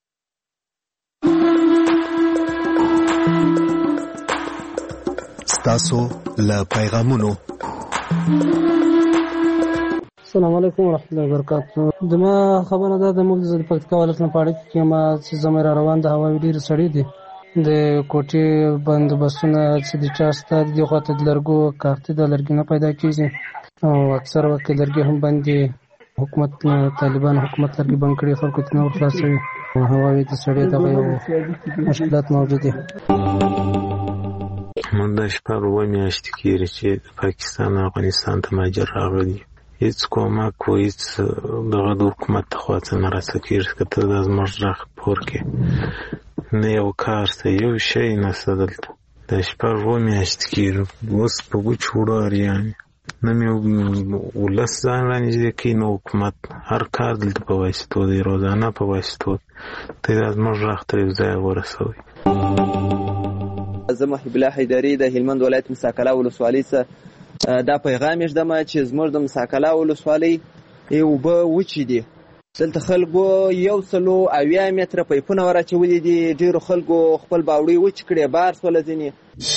ستاسو له پیغامونو السلام علیکم ورحمۃ اللہ وبرکاتہ. دما خبره ده د موږ د پکتیکا ولایت نه پاړی کې ما چې زموږ روان د هوایي ډیر سړی دي د کوټې بندوبستونه چې د چاسته د خواته د لرګو کارت د لرګي نه پیدا کیږي او اکثر وخت لرګي هم باندې حکومت طالبان حکومت لرګي بند کړي خلکو ته نو خلاصوي هوایي د سړی د مشکلات موجود دي. موږ د شپږ میاشتې کېږي چې پاکستان او افغانستان ته مهاجر راغلي. هیڅ کومک و هیڅ دغه د حکومت لخوا څه نه راسه کېږي که ته دا زموږ غږ خپور کړې. نه یو کار شته، یو شی نشته دلته. د شپږ میاشتې کېږي اوس په ګوچ وړو اریان نه مې ولس ځان رانږدې کوي نه حکومت. هر کار دلته په واسطو دی، روزانه په واسطو. ته دا زموږ غږ ته یو ځای ورسوئ. زه محب الله حیدري د هلمند ولایت مساکله ولسوالۍ څخه دا پیغام ږدم چې زموږ د مساکله ولسوالۍ اوبه وچې دي. دلته خلکو 170 متره پایپونه وراچولي دي. ډېرو خلکو خپل باوړۍ وچ کړې، بار سوله ځینې.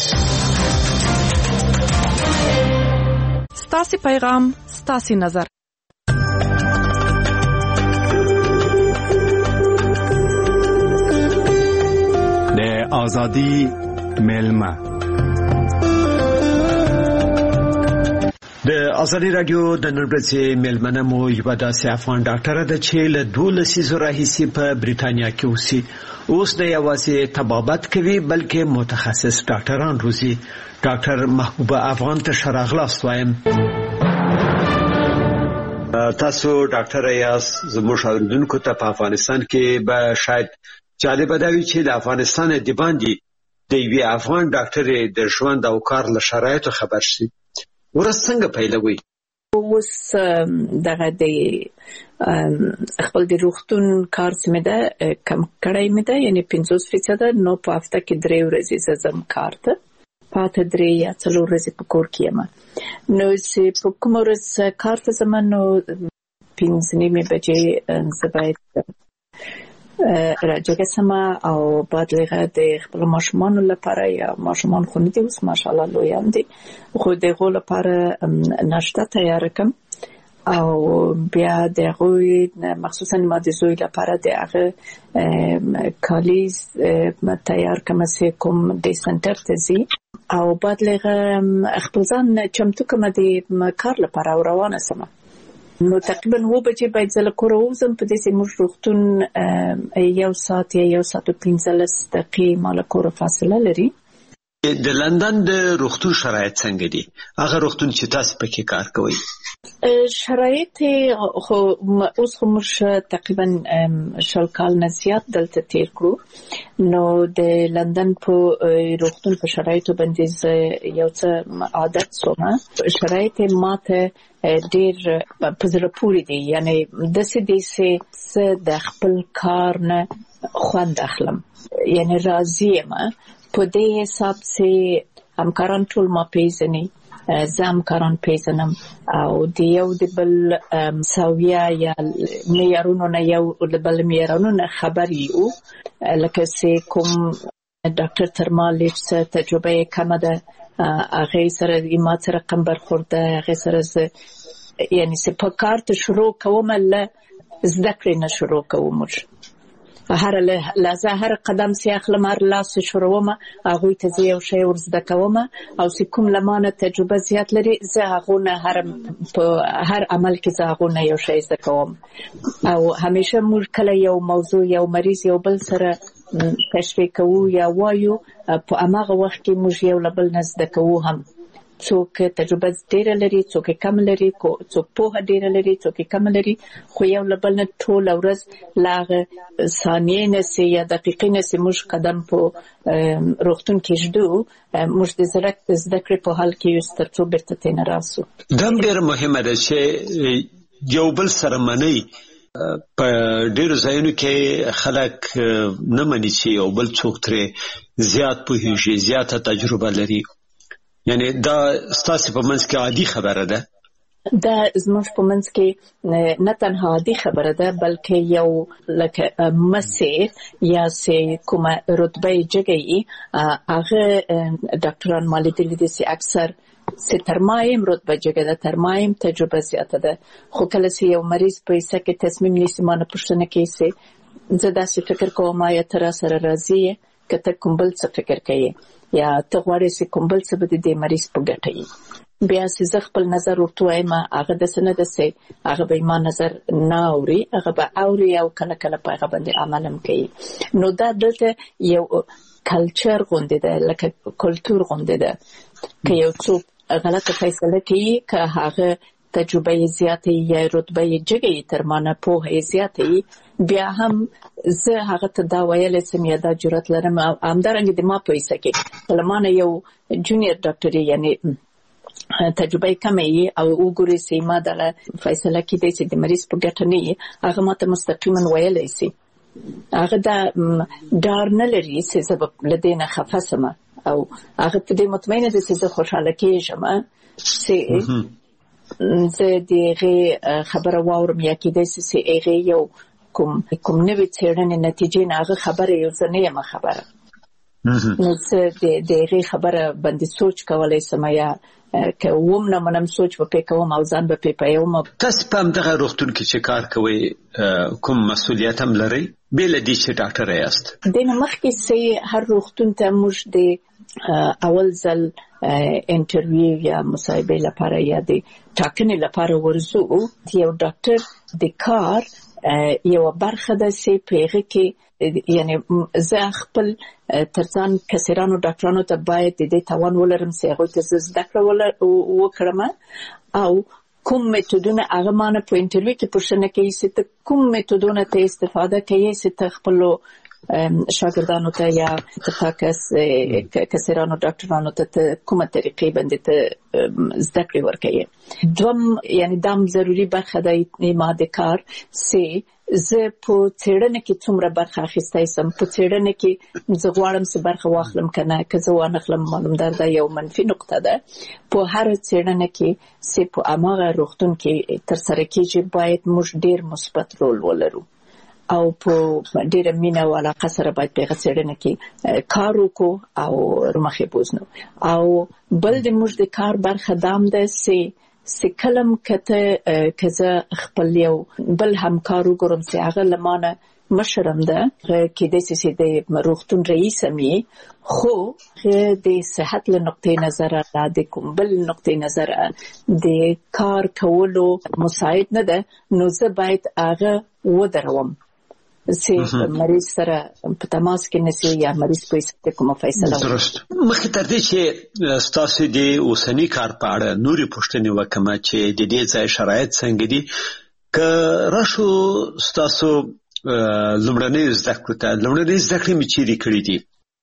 ستاسې پیغام ستاسې نظر. د ازادي ملما د ازادي رادیو د نن ورځې ملمنه مو یوه داسې افغان ډاکټره ده چې له 12 لسیزو راهیسې په بریتانیا کې اوسي. اوس د یوازې طبابت کوي بلکې متخصص ډاکټران روزي. ډاکټر محبوبه افغان ته ښه راغلاست وایم. تاسو ډاکټر یاست، زموږ اوریدونکو ته په افغانستان کې به شاید جالبه دا وي چې د افغانستان د باندې د یوې افغان ډاکټرې د ژوند او کار له شرایطو خبر شي. ورځ څنګه پیلوي؟ اوس دغه د خپل د روغتون کار سمه ده کم کړای مې ده، یعنی 50%. نو په هفته کې 3 ورځې زم کار ته پاته 3 یا 4 ورځې په کور کې یم. نو چې په کوم ورځ کار ته زم نو 5:30 بجې زباید راجګه سما او بعد لغه د خپل ماشومان لپاره یا ماشومان خو نه دي اوس ماشاءالله لویان دي، خو دغه لپاره ناشته تیار کوم او بیا دغه مخصوصا ما د زوی لپاره دغه کالیز تیار کوم چې کوم د سنټر ته زی او بعد لغه خپل ځان چمتو کوم د کار لپاره روانه سم. نو تقریبا 9 بجې باید زه له کوره ووځم. په دې چې موږ روغتون 1 ساعت یا 1 ساعت و 15 دقیقې ما له کوره فاصله لري. د لندن د روغتون شرایط څنګه دي؟ هغه روغتون چې تاسو پکې کار کوئ. شرایط خو اوس خو موږ تقریبا 10 کال نه زیات دلته تیر کړو. نو د لندن په روغتون په شرایطو باندې یو څه عادت شوم. شرایط ماته ډیر په زړه پورې دي، یعنی د سې د خپل کار نه خوند اخلم، یعنی راضی یم په دې حساب چې همکاران ټول ما پیژني، زه همکاران پیژنم او د یو د بل ساویه یا معیارونو نه یو د بل معیارونو نه خبر یو. لکه چې کوم ډاکټر ترمالی چې تجربه کمه ده هغه سره ما سره رقم برخورده، هغه سره یعنی چې په کار ته شروع کوم له زده کړې نه شروع کوم. هر لحظه هر قدم چې اخلم هر لاس شروعوم هغه ته زه یو شی ورزده کوم او چې کوم لمانه تجربه زیات لري زه هغه نه هر عمل کې زه هغه نه یو شی زده کوم. او همیشه موږ کله یو موضوع یو مریض یو بل سره تشریح کوو یا وایو په هغه وخت کې موږ یو بل نه زده کوو. هم څوک تجربه ډیره لري، څوک کم لري، څوک په ډیره لري، څوک کم لري، خو یو بل نه ټول ورځ لاغه ثانیې نه سي یا دقیقې نه سي موږ قدم په روغتون کې جدو موږ د زده کړې په حال کې یو ستر څو برته تین راسو. دم ډیره مهمه ده چې یو بل سره منی. په ډیرو ځایونو کې خلک نه مني چې یو بل څوک ترې زیات پوهیږي، زیاته تجربه لري. یعنی دا ستاسو په منځ کې عادي خبره ده؟ دا زموږ په منځ کې نه تنها عادي خبره ده بلکې یو لکه مسیر یا سه کومه رتبه جګی هغه ډاکټران مالیدلی دي چې اکثر سه ترمایم رتبه جګه ده، ترمایم تجربه زیاته ده. خو کله چې یو مریض په ایسه کې تصمیم نیسي مانه پوښتنه کوي چې زه داسې فکر کوم یا تر سره راضی که ته کوم بل څه فکر کوي یا ته غواړې چې کوم بل څه به د مریض په ګټه وي. بیا چې زه خپل نظر ورته وایم هغه داسې نه ده چې هغه به ما نظر نه اوري، هغه به اوري او کله کله په هغه باندې عمل هم کوي. نو دا دلته یو کلچر غونډه ده لکه کلچر غونډه ده که یو څوک غلطه فیصله کوي که هغه تجربه زیاته یا رتبه جګی تر مانه په زیاته بیا هم زه هغه ته دا ویل سم یا دا جرأت لرم همدارنګه د ما پیسې کې کلمانه یو جونیئر ډاکټر یعنی تجربه کمه او وګوري سیمه د فیصله کې د سې د مریض په ګټه نه هغه ماته مستقیما ویلای سي هغه دا ډار نه لري چې سبب لدينا خفاسمه او هغه په دې مطمئنه ده چې زه خوشاله کېږم چې زه دغه خبره واورم یا کې د سې هغه یو کوم نوې څېړنې نتیجې نه هغه خبره یو ځنه یم خبره نو زه دغه خبره باندې سوچ کولای سم یا که ووم نه منم سوچ به کوم او ځان به پیپایم. تاسو په دغه روغتون کې چې کار کوي کوم مسؤلیت هم لري بل دي چې ډاکټر یاست؟ د مخکې سي هر روغتون ته موږ د اول ځل انټرویو یا مصاحبه لپاره یا د ټاکنې لپاره ورزو یو ډاکټر د کار یو برخه ده چې پیغه کې یعنی زه خپل ترڅان کسرانو ډاکټرانو ته باید د توان ولرم چې هغه ته زده کړم وکړم او کوم میتودونه هغه مانه په انټرویو کې پوښتنه کوي چې کوم میتودونه ته استفاده کوي چې خپل شاګردانو ته یا کسرانو ډاکټرانو ته کومه طریقې باندې ته زده کړې ورکوي. دوم یعنی دام ضروری برخه د ماده کار سي زه په څېړنه کې څومره برخه اخیستای سم په څېړنه کې زه غواړم چې برخه واخلم کنه که زه وانخلم معلومدار دا یو منفي نقطه ده په هر څېړنه کې چې په اماغه روغتون کې تر سره کېږي باید موږ ډیر مثبت رول ولرو او په ډیره مینه او علاقه سره باید په څېړنه کې کار وکړو او مخې بوزنو او بل د موږ د کار برخه دام ده چې سکلم کته کزه خپل یو بل همکارو ګورم چې هغه لمانه مشرم ده کې د سې د روغتون رئیس می خو د صحت له نقطې نظر د کوم بل نقطې نظر د کار کولو مساعد نه ده نو زه باید هغه ودروم چې مریض سره په تماس کې نسی یا مریض په څه کوم فیصله درست مخکې تر دې چې تاسو د اوسنی کار په اړه نوري پوښتنې وکم چې د دې ځای شرایط څنګه دي که راشو تاسو لومړنۍ زده کړې می چیرې کړې دي؟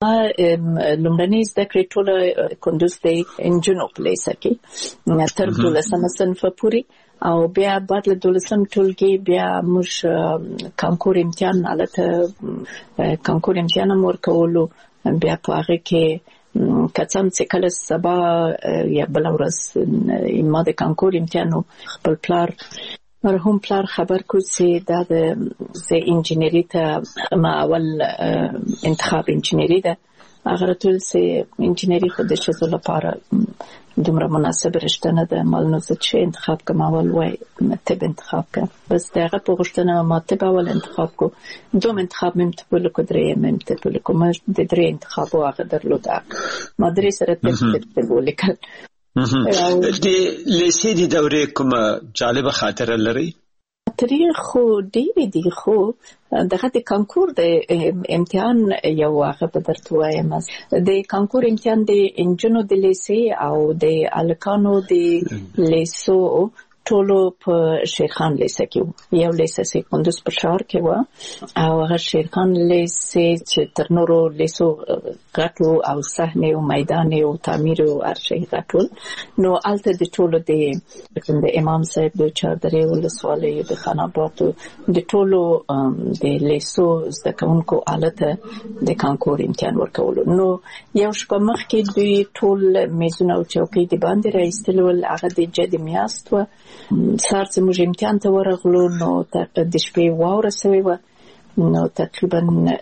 لومړنۍ زده کړې ټوله کندوز د انجنونو په لیسه کې تر 12 صنف پورې او بیا بعد له 12 ټولګي بیا موږ کانکور امتحان حالته کانکور امتحان ورکولو بیا په هغه کې کڅم چې کله سبا یا بل ورځ ما د کانکور امتحان خپل پلار مرحوم پلار خبر کو چې دا د انجینری ته ما اول انتخاب انجینری ده هغه ټول چې انجینری خو د شزو لپاره دومره مناسب رشته نه ده مالنو چې انتخاب کوم اول وای طب انتخاب کړ بس دغه په غوښتنه ما طب اول انتخاب کو دوم انتخاب مم ته په لکه درې مم ته په لکه ما د درې انتخاب واغه درلود ما درې سره ته ولیکل د لیسې د دورې کوم جالبه خاطره لري؟ تاریخ خو ډېر دي خو دغه د کانکور د امتحان یو هغه په درته وایم د کانکور امتحان د انجنونو د لیسې او د الکانو د لیسو ټولو په شیرخان لیسه کې یو لیسه چې کندوز په ښار کې و او هغه شیرخان لیسه چې تر نورو لیسو غټو او صحنه او میدان او تعمیر او ارشي غټول نو الته د ټولو د امام صاحب د چاردرې ولسوالۍ د خان آباد د ټولو د لیسو زده کوونکو آلته د کانکور امتحان ورکولو نو یو شپه مخکې دوی ټول میزونه او چوکۍ د باندې راایستلول هغه د جدي میاشت و سار چې موږ امتحان ته ورغلو نو د شپې واوره سوې و نو تقریبا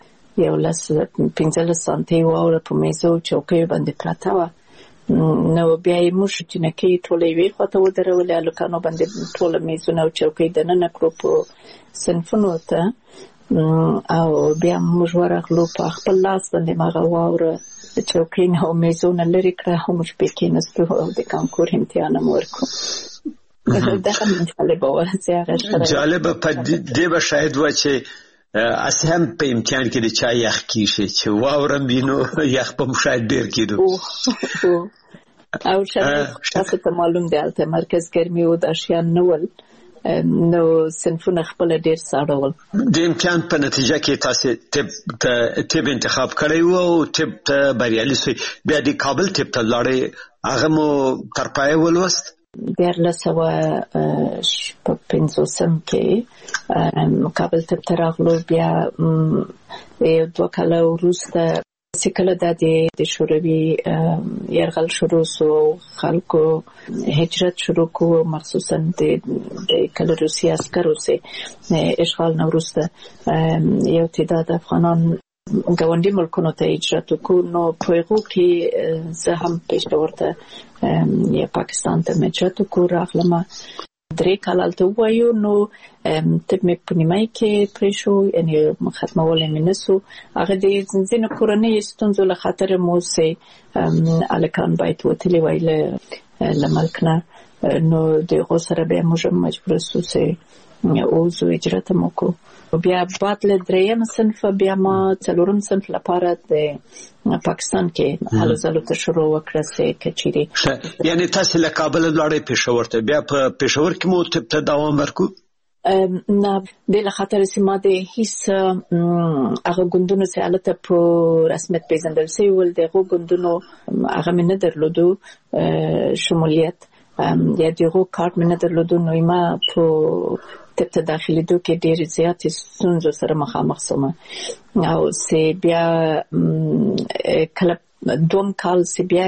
15 سانتي واوره په میزو چوکۍ باندې پراته و نو بیا یې موږ چې نکې ټولې وی خواته ودرولې الکانو باندې ټول میزونه او چوکۍ دننه کړو په صنفونو ته او بیا موږ ورغلو په خپل لاس باندې ماغه واوره چوکۍ نه او میزونه لري کړه هم موږ په کې نستو او د کانکور امتحان ورکو جالب په دې به شاید و چې اسهم په امتحان کې د چا یخ کیږي چې واورم بینو یخ په مشاهد ډیر کیدو او شاید تاسو ته معلوم دی البته مرکز ګرمي او د اشیاء نول نو صنفونه خپل ډیر ساړول د امتحان په نتیجه کې تاسو طب انتخاب کړی وو او طب ته بریالي شوی بیا د کابل طب ته لاړې هغه مو تر پای ولوست 1950 کې کابل طب ته راغلو بیا یو 2 کاله وروسته سکله د شوروي يرغل شروع سو خلکو هجرت شروع کو مخصوصا د کله روسي عسکرو سه اشغال نوروسته یو تعداد افغانان ګاونډي ملکونو ته هجرت کو نو په هغه کې زه هم پېښ ورته یا پاکستان ته هجرت کو راغلم 3 کال الته وایو نو طب مې په نیمه کې پرېښو یعنی ختمول مې نسو هغه د ځینې کورنۍ ستونزو له خاطر مو سه الکان باید وتلی وایله لملکنا نو د غوسره به موږ مجبور سو سه او زو هجرت مو کو بیا بعد له دریم صنف بیا ما څلورم صنف لپاره د پاکستان کې حالو زلو ته شروع وکړه سه کچيري یعنی تاسو له کابل لاړې پېښور ته بیا په پېښور کې مو ته دوام ورکو نه د خاطر سیمه د هیڅ هغه ګوندونو سیالته په رسمیت پیژندل سي ول دغه ګوندونو هغه نه درلودو شمولیت یا دغه کارت نه درلودو نو ما په ته داخلي دوه کې ډېر زیات ستونزو سره مخامخ سوم او سی بیا کله دوم کال سی بیا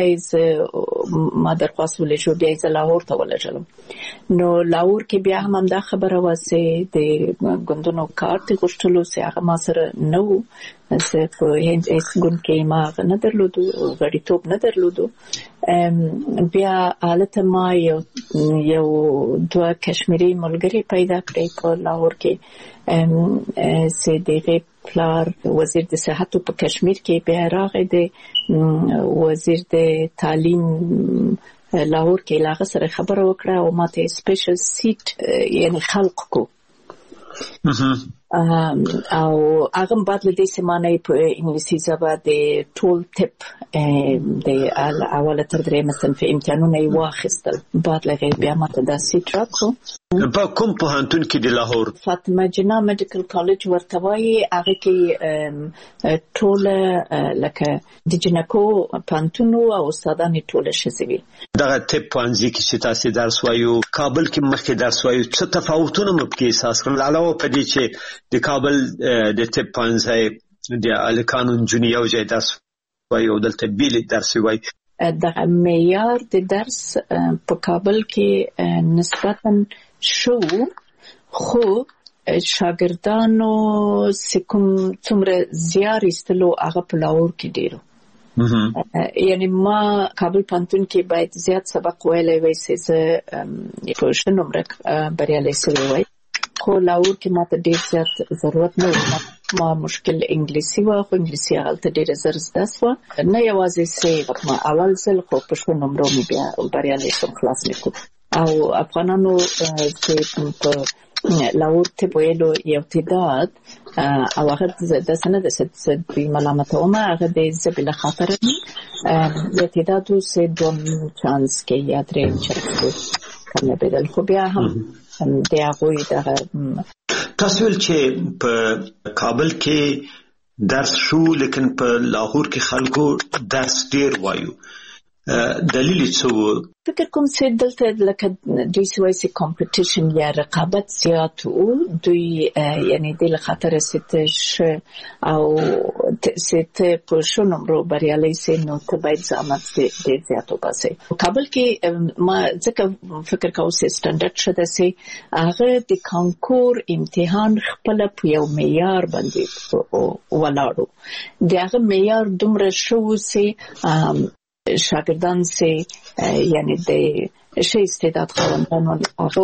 ما درخواست ولې بیا ز لاهور ته ولېږم نو لاهور کې بیا هم دا خبره واسه د ګوندونو کارت غوښتلو سي هغه ما سره نو زه په هند اس ګوند کې ما نه درلودو غړیتوب نه درلودو بیا حالت ما یو 2 کشمیری ملګری پیدا کړی په لاهور کې سي دغه پلار وزیر د صحت په کشمیر کې بیا راغی د وزیر د تعلیم لاهور کې لاغه سره خبره وکړه او ماته سپیشل سیټ یعنی خلق کو او هغه بعد له دې سیمانه په انګلیسي ژبه د ټول ټپ د اوله تر درېمه صنف امتحانونه یې واخیستل بعد له بیا ماته د سیټ راکړو په کوم پوهنتون کې د لاهور فاطمه جنا میډیکل کالج ورته وایي هغه کې ټول لکه د جنکو پوهنتون او استادان ټول شزوي دغه طب پوهنځي کې چې تاسو درس وایو کابل کې مخکې درس وایو څه تفاوتونه مو کې احساس کړل علاوه په دې چې د کابل د طب پوهنځي د الکانو انجنیو ځای درس وایو دلته بیل درس وایي د معیار د درس په کابل کې نسبتاً شو خو شاګردانو سکم څومره زیار استلو هغه په لاهور کې ډیرو یعنی ما کابل پانتون کې باید زیات سبق ویلای وای سه په شنومره بریالي سوی وای خو لاهور کې ماته ډیر زیات ضرورت نه و ما مشکل انګلیسي و خو انګلیسي حالت ډیر زر زده سو نه یوازې سه ما اول ځل خو په شنومره مې بیا بریالي سم خلاص نکړ او افغانانو چې په لاهور ته ویلو یو تعداد او هغه د سند د ملامت او ما هغه د زبل خاطر د تعداد سه دوم چانس کې یا درې چانس کله بدل خو بیا هم د هغه تاسو چې په کابل کې درس شو لیکن په لاهور کې خلکو درس ډیر وایو دلیل څه فکر کوم چې دلته لکه دوی سوایسي کمپټیشن یا رقابت زیات وو دوی یعنی د خاطر ستش او ست په شنومرو بریالي سي نو ته باید زحمت ډیر زیات وباسي کابل کې ما ځکه فکر کوم چې سټانډرډ شته سي هغه د کانکور امتحان خپل په یو معیار باندې ولاړو دغه معیار دومره شو سي شاگردان سه یعنی د شي استعداد خواندانو هغه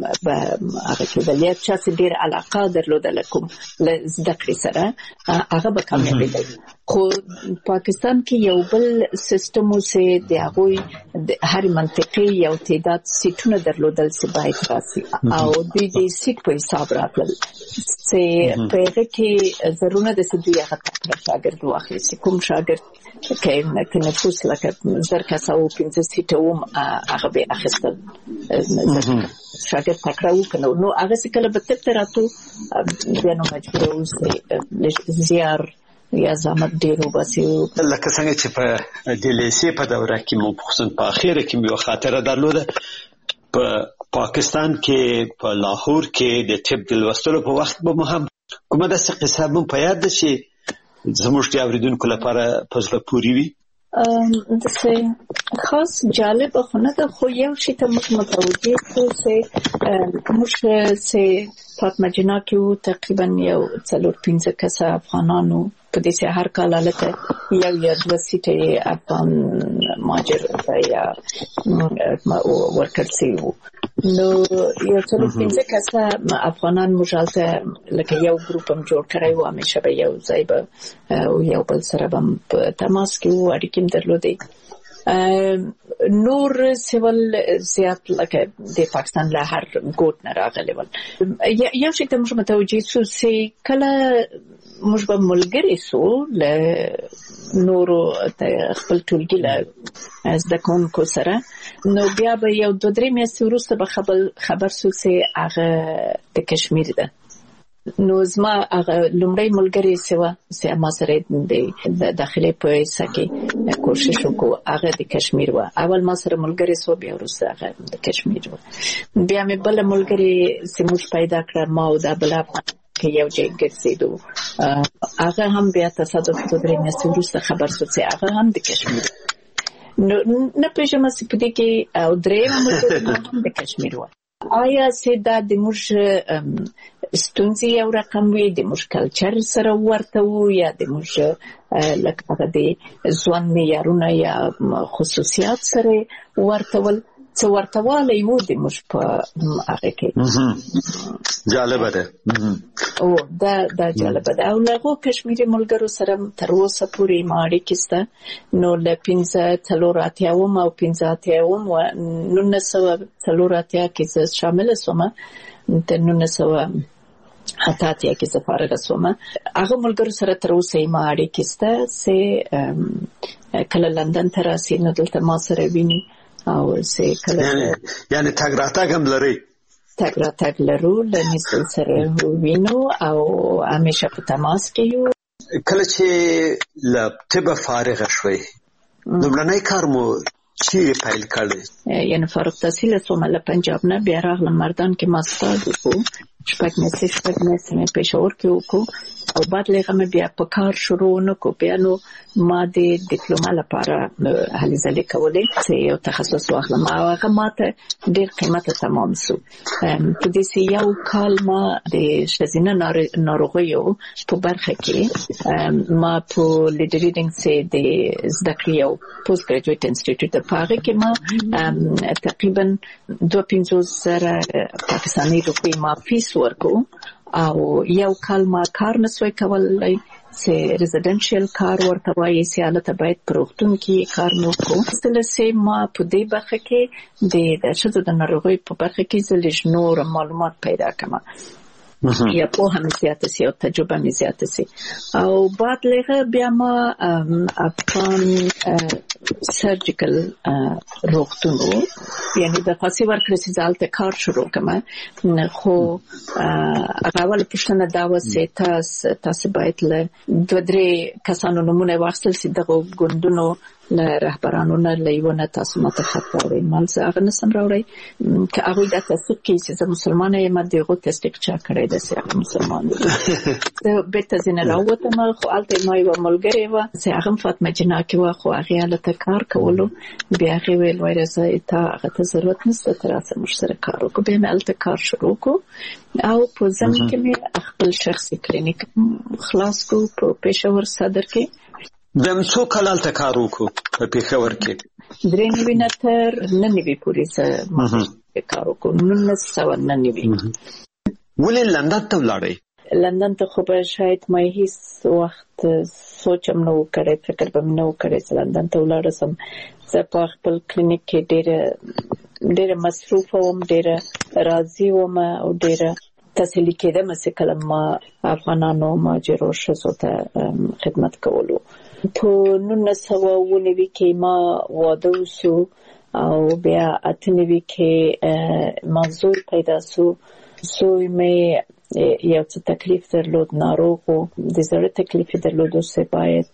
چې بلیت چې ډیر علاقه درلوده لکم زده کړې سره هغه به کامیابی دی خو پاکستان کې یو بل سیستم اوسه د هغه د هر منطقې یو تعداد سیټونه درلودل چې باید راسي او دوی د سیټ په حساب راغلل چې په هغه کې ضرورت د سدي هغه شاګرد واخلي چې کوم شاګرد کې نفوس لکه زر کسه او 15 سیټه هغه به اخیستل شاګرد تکراو کنه نو هغه څه کله به تر راتو بیا نو مجبور اوسه زیار یا زحمت ډیرو باسي لکه څنګه چې په د لیسې په دوره کې مو خصوصا په اخیره کې یو خاطره درلوده په پاکستان کې په لاهور کې د طب د لوستلو په وخت به مو هم کومه داسې قصه مو په یاد ده چې زموږ د اوریدونکو لپاره په زړه پورې وي دسه خاص جالب خونه ده خو یو شی ته موږ متوجه شو چې موږ چې فاطمه جنا کې تقریبا یو 4-5 کسه افغانانو په دې سه هر کال حالت یو یا د سیټه افغان ماجر یا ورکر سی نو یو 4-5 کسه افغانان مجالته لکه یو ګروپ هم جوړ کړی و همیشه به یو ځای به او یو بل سره هم په تماس کې و اړیکې درلودې نور سیول زیات لکه د پاکستان له هر ګوټ نه راغلي ول یو شی ته موږ متوجه شو چې کله موږ به ملګری سو له نورو خپل ټولګي له زده کوونکو سره نو بیا به یو 2-3 میاشتې وروسته به خبر سو چې هغه د کشمیر ده نو زما هغه لومړی ملګری سوا چې ما سره د داخلي په سکه کوشش وکړ هغه د کشمیر و اول ما سره ملګری سو بیا وروسته هغه د کشمیر و بیا مې بل ملګری چې موږ پیدا کړ ما او دا بل کې یو ځای ګرځیدو هغه هم بیا تصادف 2-3 میاشتې وروسته خبر شو چې هغه هم د کشمیر نو نه پېژنم چې په دې کې او درې ملګری هم د کشمیر و آیا چې دا د موږ ستونزې یو رقم وي د موږ کلچر سره ورته وو یا د موږ لکه د ځوان معیارونه یا خصوصیات سره ورته ول څه ورته والی وو د موږ په هغه کې جالبه ده او دا جالبه ده او له کشمیري ملګرو سره تر اوسه پورې ما اړیکې شته نو له 15 او 1940 کې زه شامل شوم د 1980 کې زه فارغ شوم هغه ملګرو سره تر اوسه ما اړیکې شته چې کله لندن ته راسي نو دلته ما سره ویني او چې کله یعنی تګ راتګ هم لري تګ راتګ لرو لنیستل سره وینو او همیشه په تماس کې یو کله چې له طب فارغ شوي لومړنی کار مو چیرې پیل کړی یعنی فارغ تحصیل شوم له پنجاب نه بیا راغلم مردان کې ماستر وکړو شپږ میاشتې مې پېښور کې وکړو او بعد لغه مې بیا په کار شروع نکو بیا نو ما د ډیپلوما لپاره هلې ځلې کولې چې یو تخصص واخلم او هغه ماته ډېر قیمته تمام شو په دې یو کال ما د ښځینه ناروغیو په برخه کې ما په لیډر ریډینګ سه د زده کړې یو پوسټ ګریجویټ انسټیټیوټ په هغه کې ما تقریبا 250,000 پاکستاني روپۍ ما فیس ورکو او یو کال ما کار نسوي کولای چې ریزیدنشل کار ورته وایي چې حالت باید پروختون کې کار نو کو ستلسه ما په دې برخه کې د شذو د ناروغي په برخه کې زلج نور معلومات پیدا کما یا په هم زیاته سي او تجربه می زیاته سي او بعد لغه بیا ما افغان سرجیکل روغتونو یعنی د خاصي ورکړې چې ځالته کار شروع کما خو اول پښتنه دا وسه تاسو باید له 2-3 کسانو نمونه واخیستل چې دغه ګوندونو له رهبرانو نه لیونه تاسو ماته خبرې مال څنګه نسم راوړی که هغه د تاسو کې چې مسلمانه یم دغه تصدیق چا کړی د سیاق مسلمان د بیت زنه راوته ما خو الته ما یو ملګری و چې هغه فاطمه جنا کې و خو هغه له کار کولو بیا هغه ویل وایره ته هغه ضرورت نشته تر اوسه مشترک کار وکړو بیا مې الته کار شروع کو او په ځم کې مې خپل شخصي کلینیک خلاص کو په پېښور صدر کې د څو کال ته کار وکړو په پېښور کې 93 نه تر 99 پورې سره کار وکړو 1999 ولې لندن ته ولاړې لندن ته خو به شاید ما هیڅ وخت سوچ هم نه وکړی، فکر به مې نه وکړی چې لندن ته ولاړ شم. زه په خپل کلینیک کې ډېره مصروفه وم، ډېره راضي وم او ډېره تسلي کېدم چې کله ما افغانانو مهاجرو ښځو ته خدمت کولو. په 1999 کې ما واده وشو او بیا 98 کې ما زوی پیدا شو. زوی مې یو څه تکلیف درلود، ناروغ و، د زړه تکلیف درلود چې باید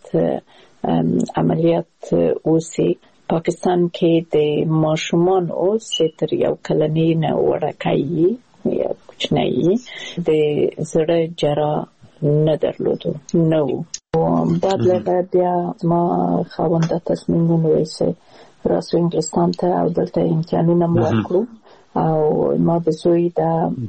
عملیات وشي. پاکستان کې د ماشومانو چې تر یو کلنۍ نه وړکۍ یا کوچنۍ د زړه جراح نه درلودو، نه و. بعد له بیا ما خاوند تصمیم ونیوی چې راسو انګلستان ته او دلته امتحانونه مو ورکړو او ما د زوی د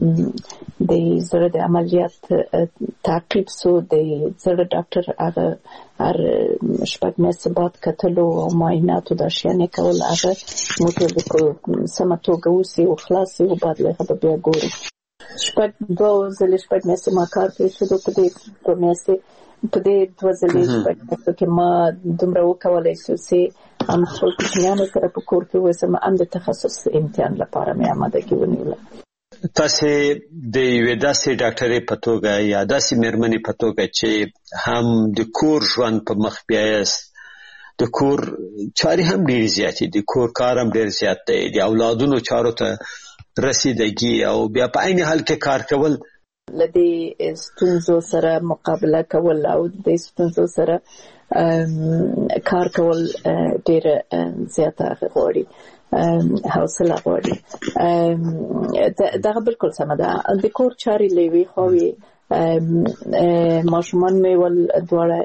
زړه د عملیات تعقیب سو. د زړه ډاکټر هغه هر شپږ میاشتې بعد کتلو او معایناتو دا شیانې کول، هغه موږ سمه توګه وسي او خلاص او بعد له هغه بیا ګورو. شپږ میاشتې ما کار پرېښودو. په دې 2 میاشتې په دې 2 ځلې شپږ میاشتو کې ما دومره وکولی شو چې هم خپل کوچنیانو سره په کور کې اوسم، هم د تخصص امتحان لپاره مې آمادګي ونیوله. تاسې د یوې داسې ډاکټرې په توګه یا داسې مېرمنې په توګه چې هم د کور ژوند په مخ بیایاست، د کور چارې هم ډېرې زیاتې دي، کور کار هم ډېر زیات دی، د اولادونو چارو ته رسیدګي او بیا په عین حال کې کار کول، له دې ستونزو سره مقابله کول او د ستونزو سره کار کول ډېر زیاته غواړي، حوصله غواړي. دغه بالکل سمه ده. د کور چارې له یوې خواوې ماشومان مې ول دواړه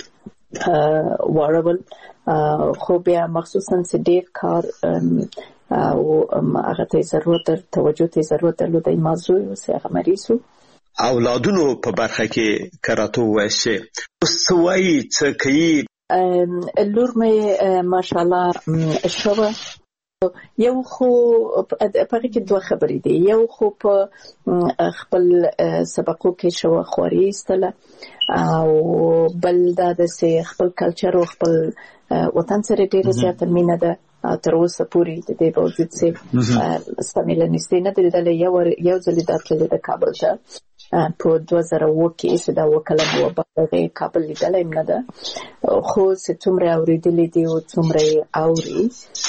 واړول، خو بیا مخصوصا چې ډېر کار او هغه ته ضرورت توجه ته ضرورت درلود. ما زوی اوس هغه مریض و. اولادونو په برخه کې کراته وایي څه وایي، څه کوي؟ لور مې ماشاءالله شوه. یو خو په کې 2 خبرې دي. یو خو په خپل سبقو کې شوه خواري ایستله او بل دا چې خپل کلچر او خپل وطن سره ډېره زیاته مینه ده. تر اوسه پورې د دې باوجود چې سمېله نږدې نه دی لیدلی. یو ځلې دا تللې ده کابل ته په 2007 کې چې دا 2 کلن وه، بعد هغې کابل لیدلی هم نه ده، خو چې څومره اورېدلي دي او څومره یې اوري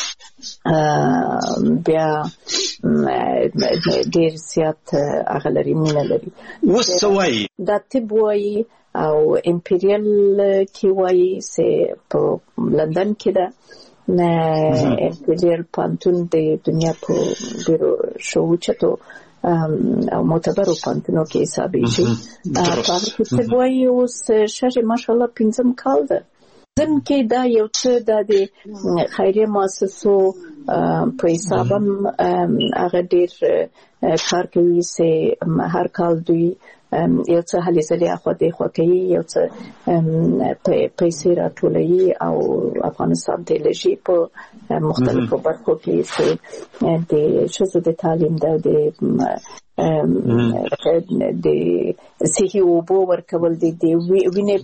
بیا ډېر زیات هغه لري، مینه لري. اوس څه وایي؟ دا طب وایي او امپیریل کې وایي چې په لندن کې ده. امپیریل پانتون د دنیا په ډېرو شوچتو او معتبرو پانتونو کې حسابېږي. هغه طب وایي اوس شاید ماشاءالله 5 کال ده. ځم کې دا یو څه د خیریه مؤسسو په حساب هم هغه ډېر کار کوي چې هر کال دوی یو څه هلې ځلې اخوا دېخوا کوي، یو څه پیسې راټولوي او افغانستان ته لېږي په مختلفو برخو کې چې د ښځو د تعلیم ده، د صحي اوبو ورکول دي، د وینې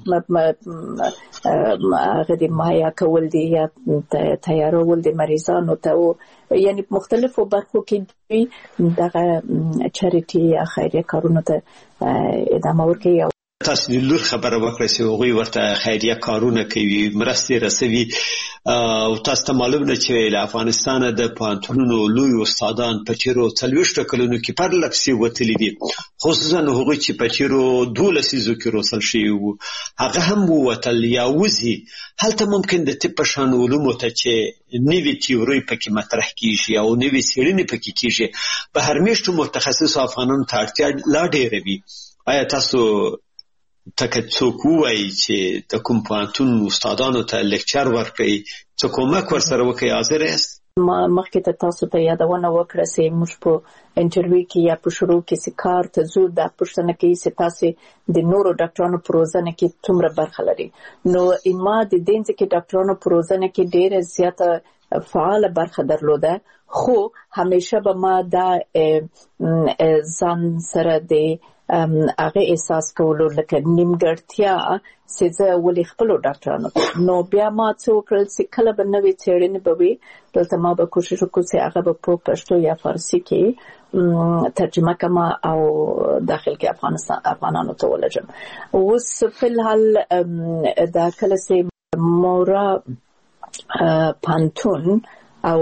هغه د مهیا کول دي یا تیارول د مریضانو ته، یعنې په مختلفو برخو کې دوی دغه چریټي یا خیریه کارونو ته ادامه ورکوي. تاسو د لور خبره وکړه چې هغوی ورته خیریه کارونه کوي، مرستې رسوي، او تاسو ته معلوم ده چې له افغانستانه د پوهنتونونو لوی استادان په تېرو 40 کلونو کې پرله پسې وتلي دي، خصوصا هغوی چې په تېرو 12 لسیزو کې روزل شوي وو، هغه هم ووتل یا وځي. هلته ممکن د طب په شان علومو ته چې نوې تیورۍ پکې مطرح کېږي او نوې څېړنې پکې کېږي، په هر میاشتو متخصصو افغانانو ته اړتیا لا ډېره وي. آیا تاسو که څوک ووایي چې د کوم پوهنتون استادانو ته لیکچر ورکړئ، څه کومک ورسره وکړئ، حاضر یاست؟ ما مخکې ته تاسو ته یادونه وکړه چې موږ په انټرویو کې یا په شروع کې چې کار ته ځو دا پوښتنه کوي چې تاسو د نورو ډاکټرانو په روزنه کې څومره برخه لري. نو ما د دې ځکه ډاکټرانو په روزنه کې ډېره زیاته فعال برخه درلوده، خو همیشه به ما دا ځان سره د هغه احساس کولو لکه نیمګړتیا چې زه ولې خپل ډاکټرانو نو بیا ما څه وکړل چې کله به نوې څېړنې به وي دلته ما به کوشش وکړو چې هغه به په پښتو یا فارسي کې ترجمه کما او داخل کې افغانانو ته ولجم. اوس په الحال دا کله چې مورا پانتون او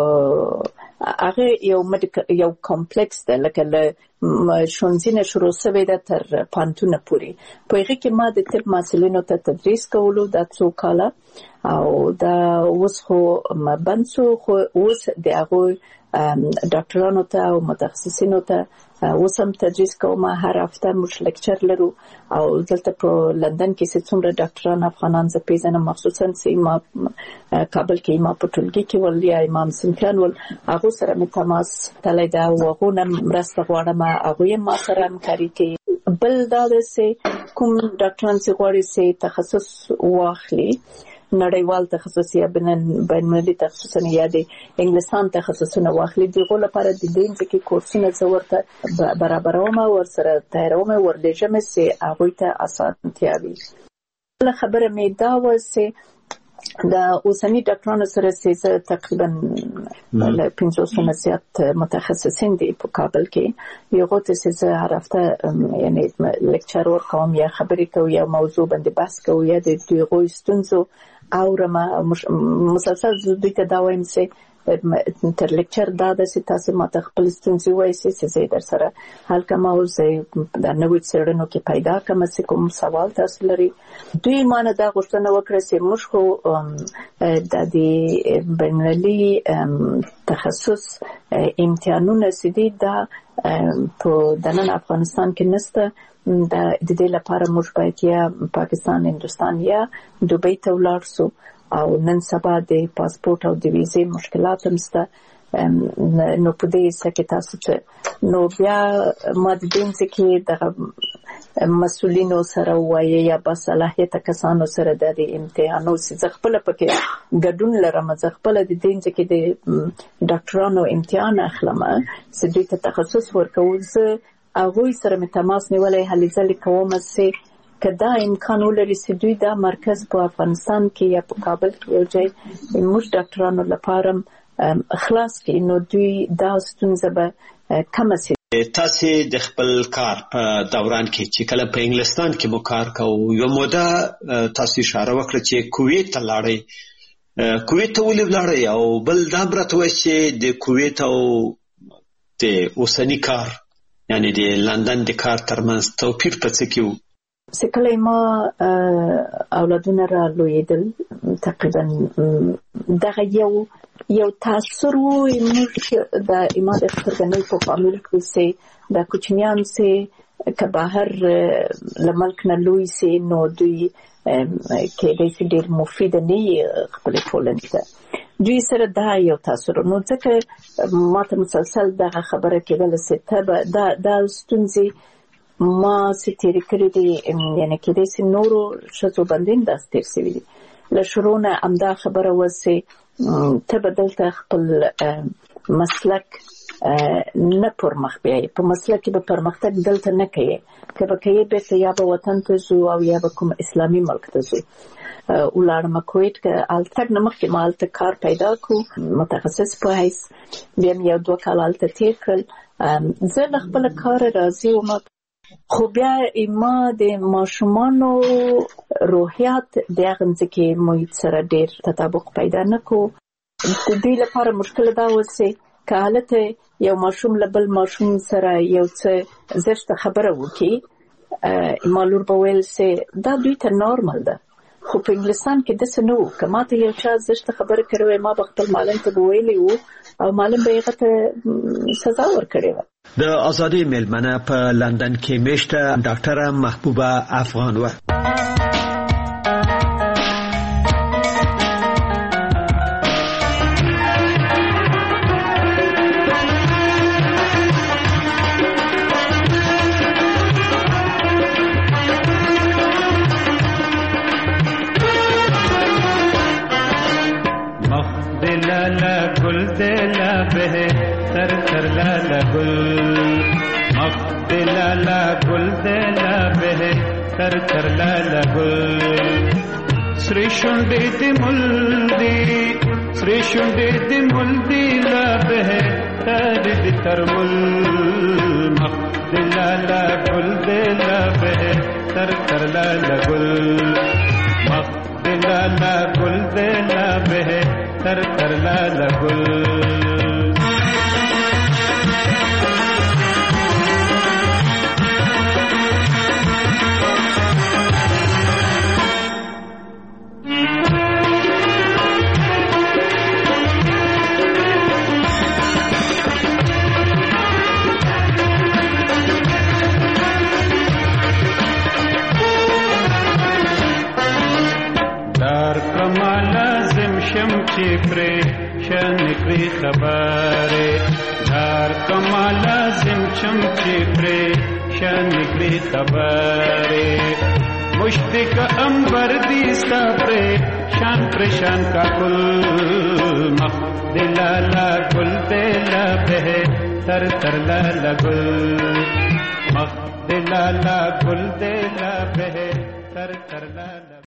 هغه یو کمپلیکس ده لکه شونځینه شروع شوې ده تر پانتون پورې په هغه کې ما د طب محصلینو ته تدریس کولو د څو کاله او دا اوس خو بنڅو خو اوس د هغه ډاکټرانو ته او متخصصینو ته اوس هم تدریس کوم. هر هفته موږ لیکچر لرو او دلته په لندن کې څومره ډاکټران افغانان زه پیژنم مخصوصا چې ما کابل کې ما په ټولګي کې ول یا امام سنفیان ول هغه سره مې تماس تللی دا وغونه مرسته غواړم هغه ما سره همکاري کوي. بل دا چې کوم ډاکټران چې غواړي چې تخصص واخلي نړیوال تخصصي بین‌المللي تخصصونه یا د انګلیسان تخصصونه واخلي دغه لپاره د دې ځکه کورسونه څورته برابروم او سره تیاروم ورلېجم سي هغه ته اسانتیا وي. بل خبره مې دا و چې دا اوسنی ډاکټرانو سره چې تقریبا له 500 زیات متخصصین دي په کابل کې یو څه چې هر هفته یعنی لیکچر ورکوم یا خبرې کوم یا موضوع باندې بحث کوم یا د دوی ستونزو او مسلسل دوی ته دا وایم چې تر لیکچر دا د تاسو ماته خپل ستونزې وایي چې زه در سره حل کوم او زه د نوې څېړنو کې پیدا کوم چې کوم سوال تاسو لري. دوی مانه دا غوښتنه وکړه چې موږ خو د بین‌المللي تخصص امتحانونه سدي دا په دنن افغانستان کې نشته. د دې لپاره موږ باید یا پاکستان هندستان یا دوبۍ ته ولاړ شو او نن سبا د پاسپورت او د ویزې مشکلات هم شته نو په دې سکه تاسو ته نو بیا مدین کې د مسؤلینو سره وایي یا بصلاحیت کسانو سره د امتحانو چې خپل پکې ګډون لرم چې خپل د دین کې د ډاکټرانو امتحان اخلم چې دوی ته تخصص ورکول زه هغه سره مې تماس نیولې هلې ځلې کوم چې کدا امکان ولري چې دوی دا مرکز په افغانستان کې یا په کابل کې یو ځای موږ ډاکټرانو لپاره خلاص کې نو دوی دا ستونزه به کم شي. تاسو د خپل کار په دوران کې چې کله په انګلستان کې مو کار کوو یو موده تاسو اشاره وکړه چې کویت ته لاړې کویت ته ولې لاړې او بل دا برته وایي چې د کویت او د اوسنی کار یعنی د لندن د کار ترمنځ توپیر په څه کې و؟ سکله ما اولادونه را لویدل تقریبا دغه یو تاثیر و موږ د ایماد سترګنۍ په فامیل کې سي د کوچنیان سي که بهر لملک نه لوی سي نو دوی کې د سي ډېر مفید نه خپل ټولنې ته دوی سره دا یو تاثیر نو ځکه ماته مسلسل دغه خبره کېدل چې دا ستونزې ما ستیر کړی دي یعنی کې د سي نورو شتو باندې داستر سي وي له شروع نه امدا خبره وسه ته بدلته خپل مسلک نه پرمخ بیاي په مسلک کې به پرمختګ دلته نه کوي که به کوي به یا به وطن ته زو او یا به کوم اسلامي ملک ته زو ولارم کویت که التګ نمخ کې مالته کار پیدا کو متخصص په هیڅ بیا یو دوه کال الته تیر کړ زه خپل کار راځي او خو بیا ما د ماشومانو روحیات دغه ځکه موږ سره ډېر تطابق پیدا نکو د دې لپاره مشکل دا و چې کالته یو ماشوم لبل ماشوم سره یو څه زشت خبره وکي مالور په ویل چې دا دوی ته نورمال ده خو په انګلستان کې د سنو کماته یو چا زشت خبره کړو ما به خپل معلم ته ویلی وو او معلم به یې ته سزا ورکړې و. د ازادي ملمنه په لندن کې میشته ډاکټره محبوبه افغان و. لا لا گل تر تر لالا گل سری شونډې دې مل دی لا به تر دې تر مل مخ دې لالا گل دې لا به تر تر لالا گل مخ دې لالا گل دې لا به تر تر لالا گل شنکری خبره دار کمال لازم چمچی پری شنکری خبره مشتق انبر دیستا پری شان پریشان کا کل مخ دلالا گل دلا بہ تر تر لالا گل مخ دلالا گل دلا بہ تر تر لالا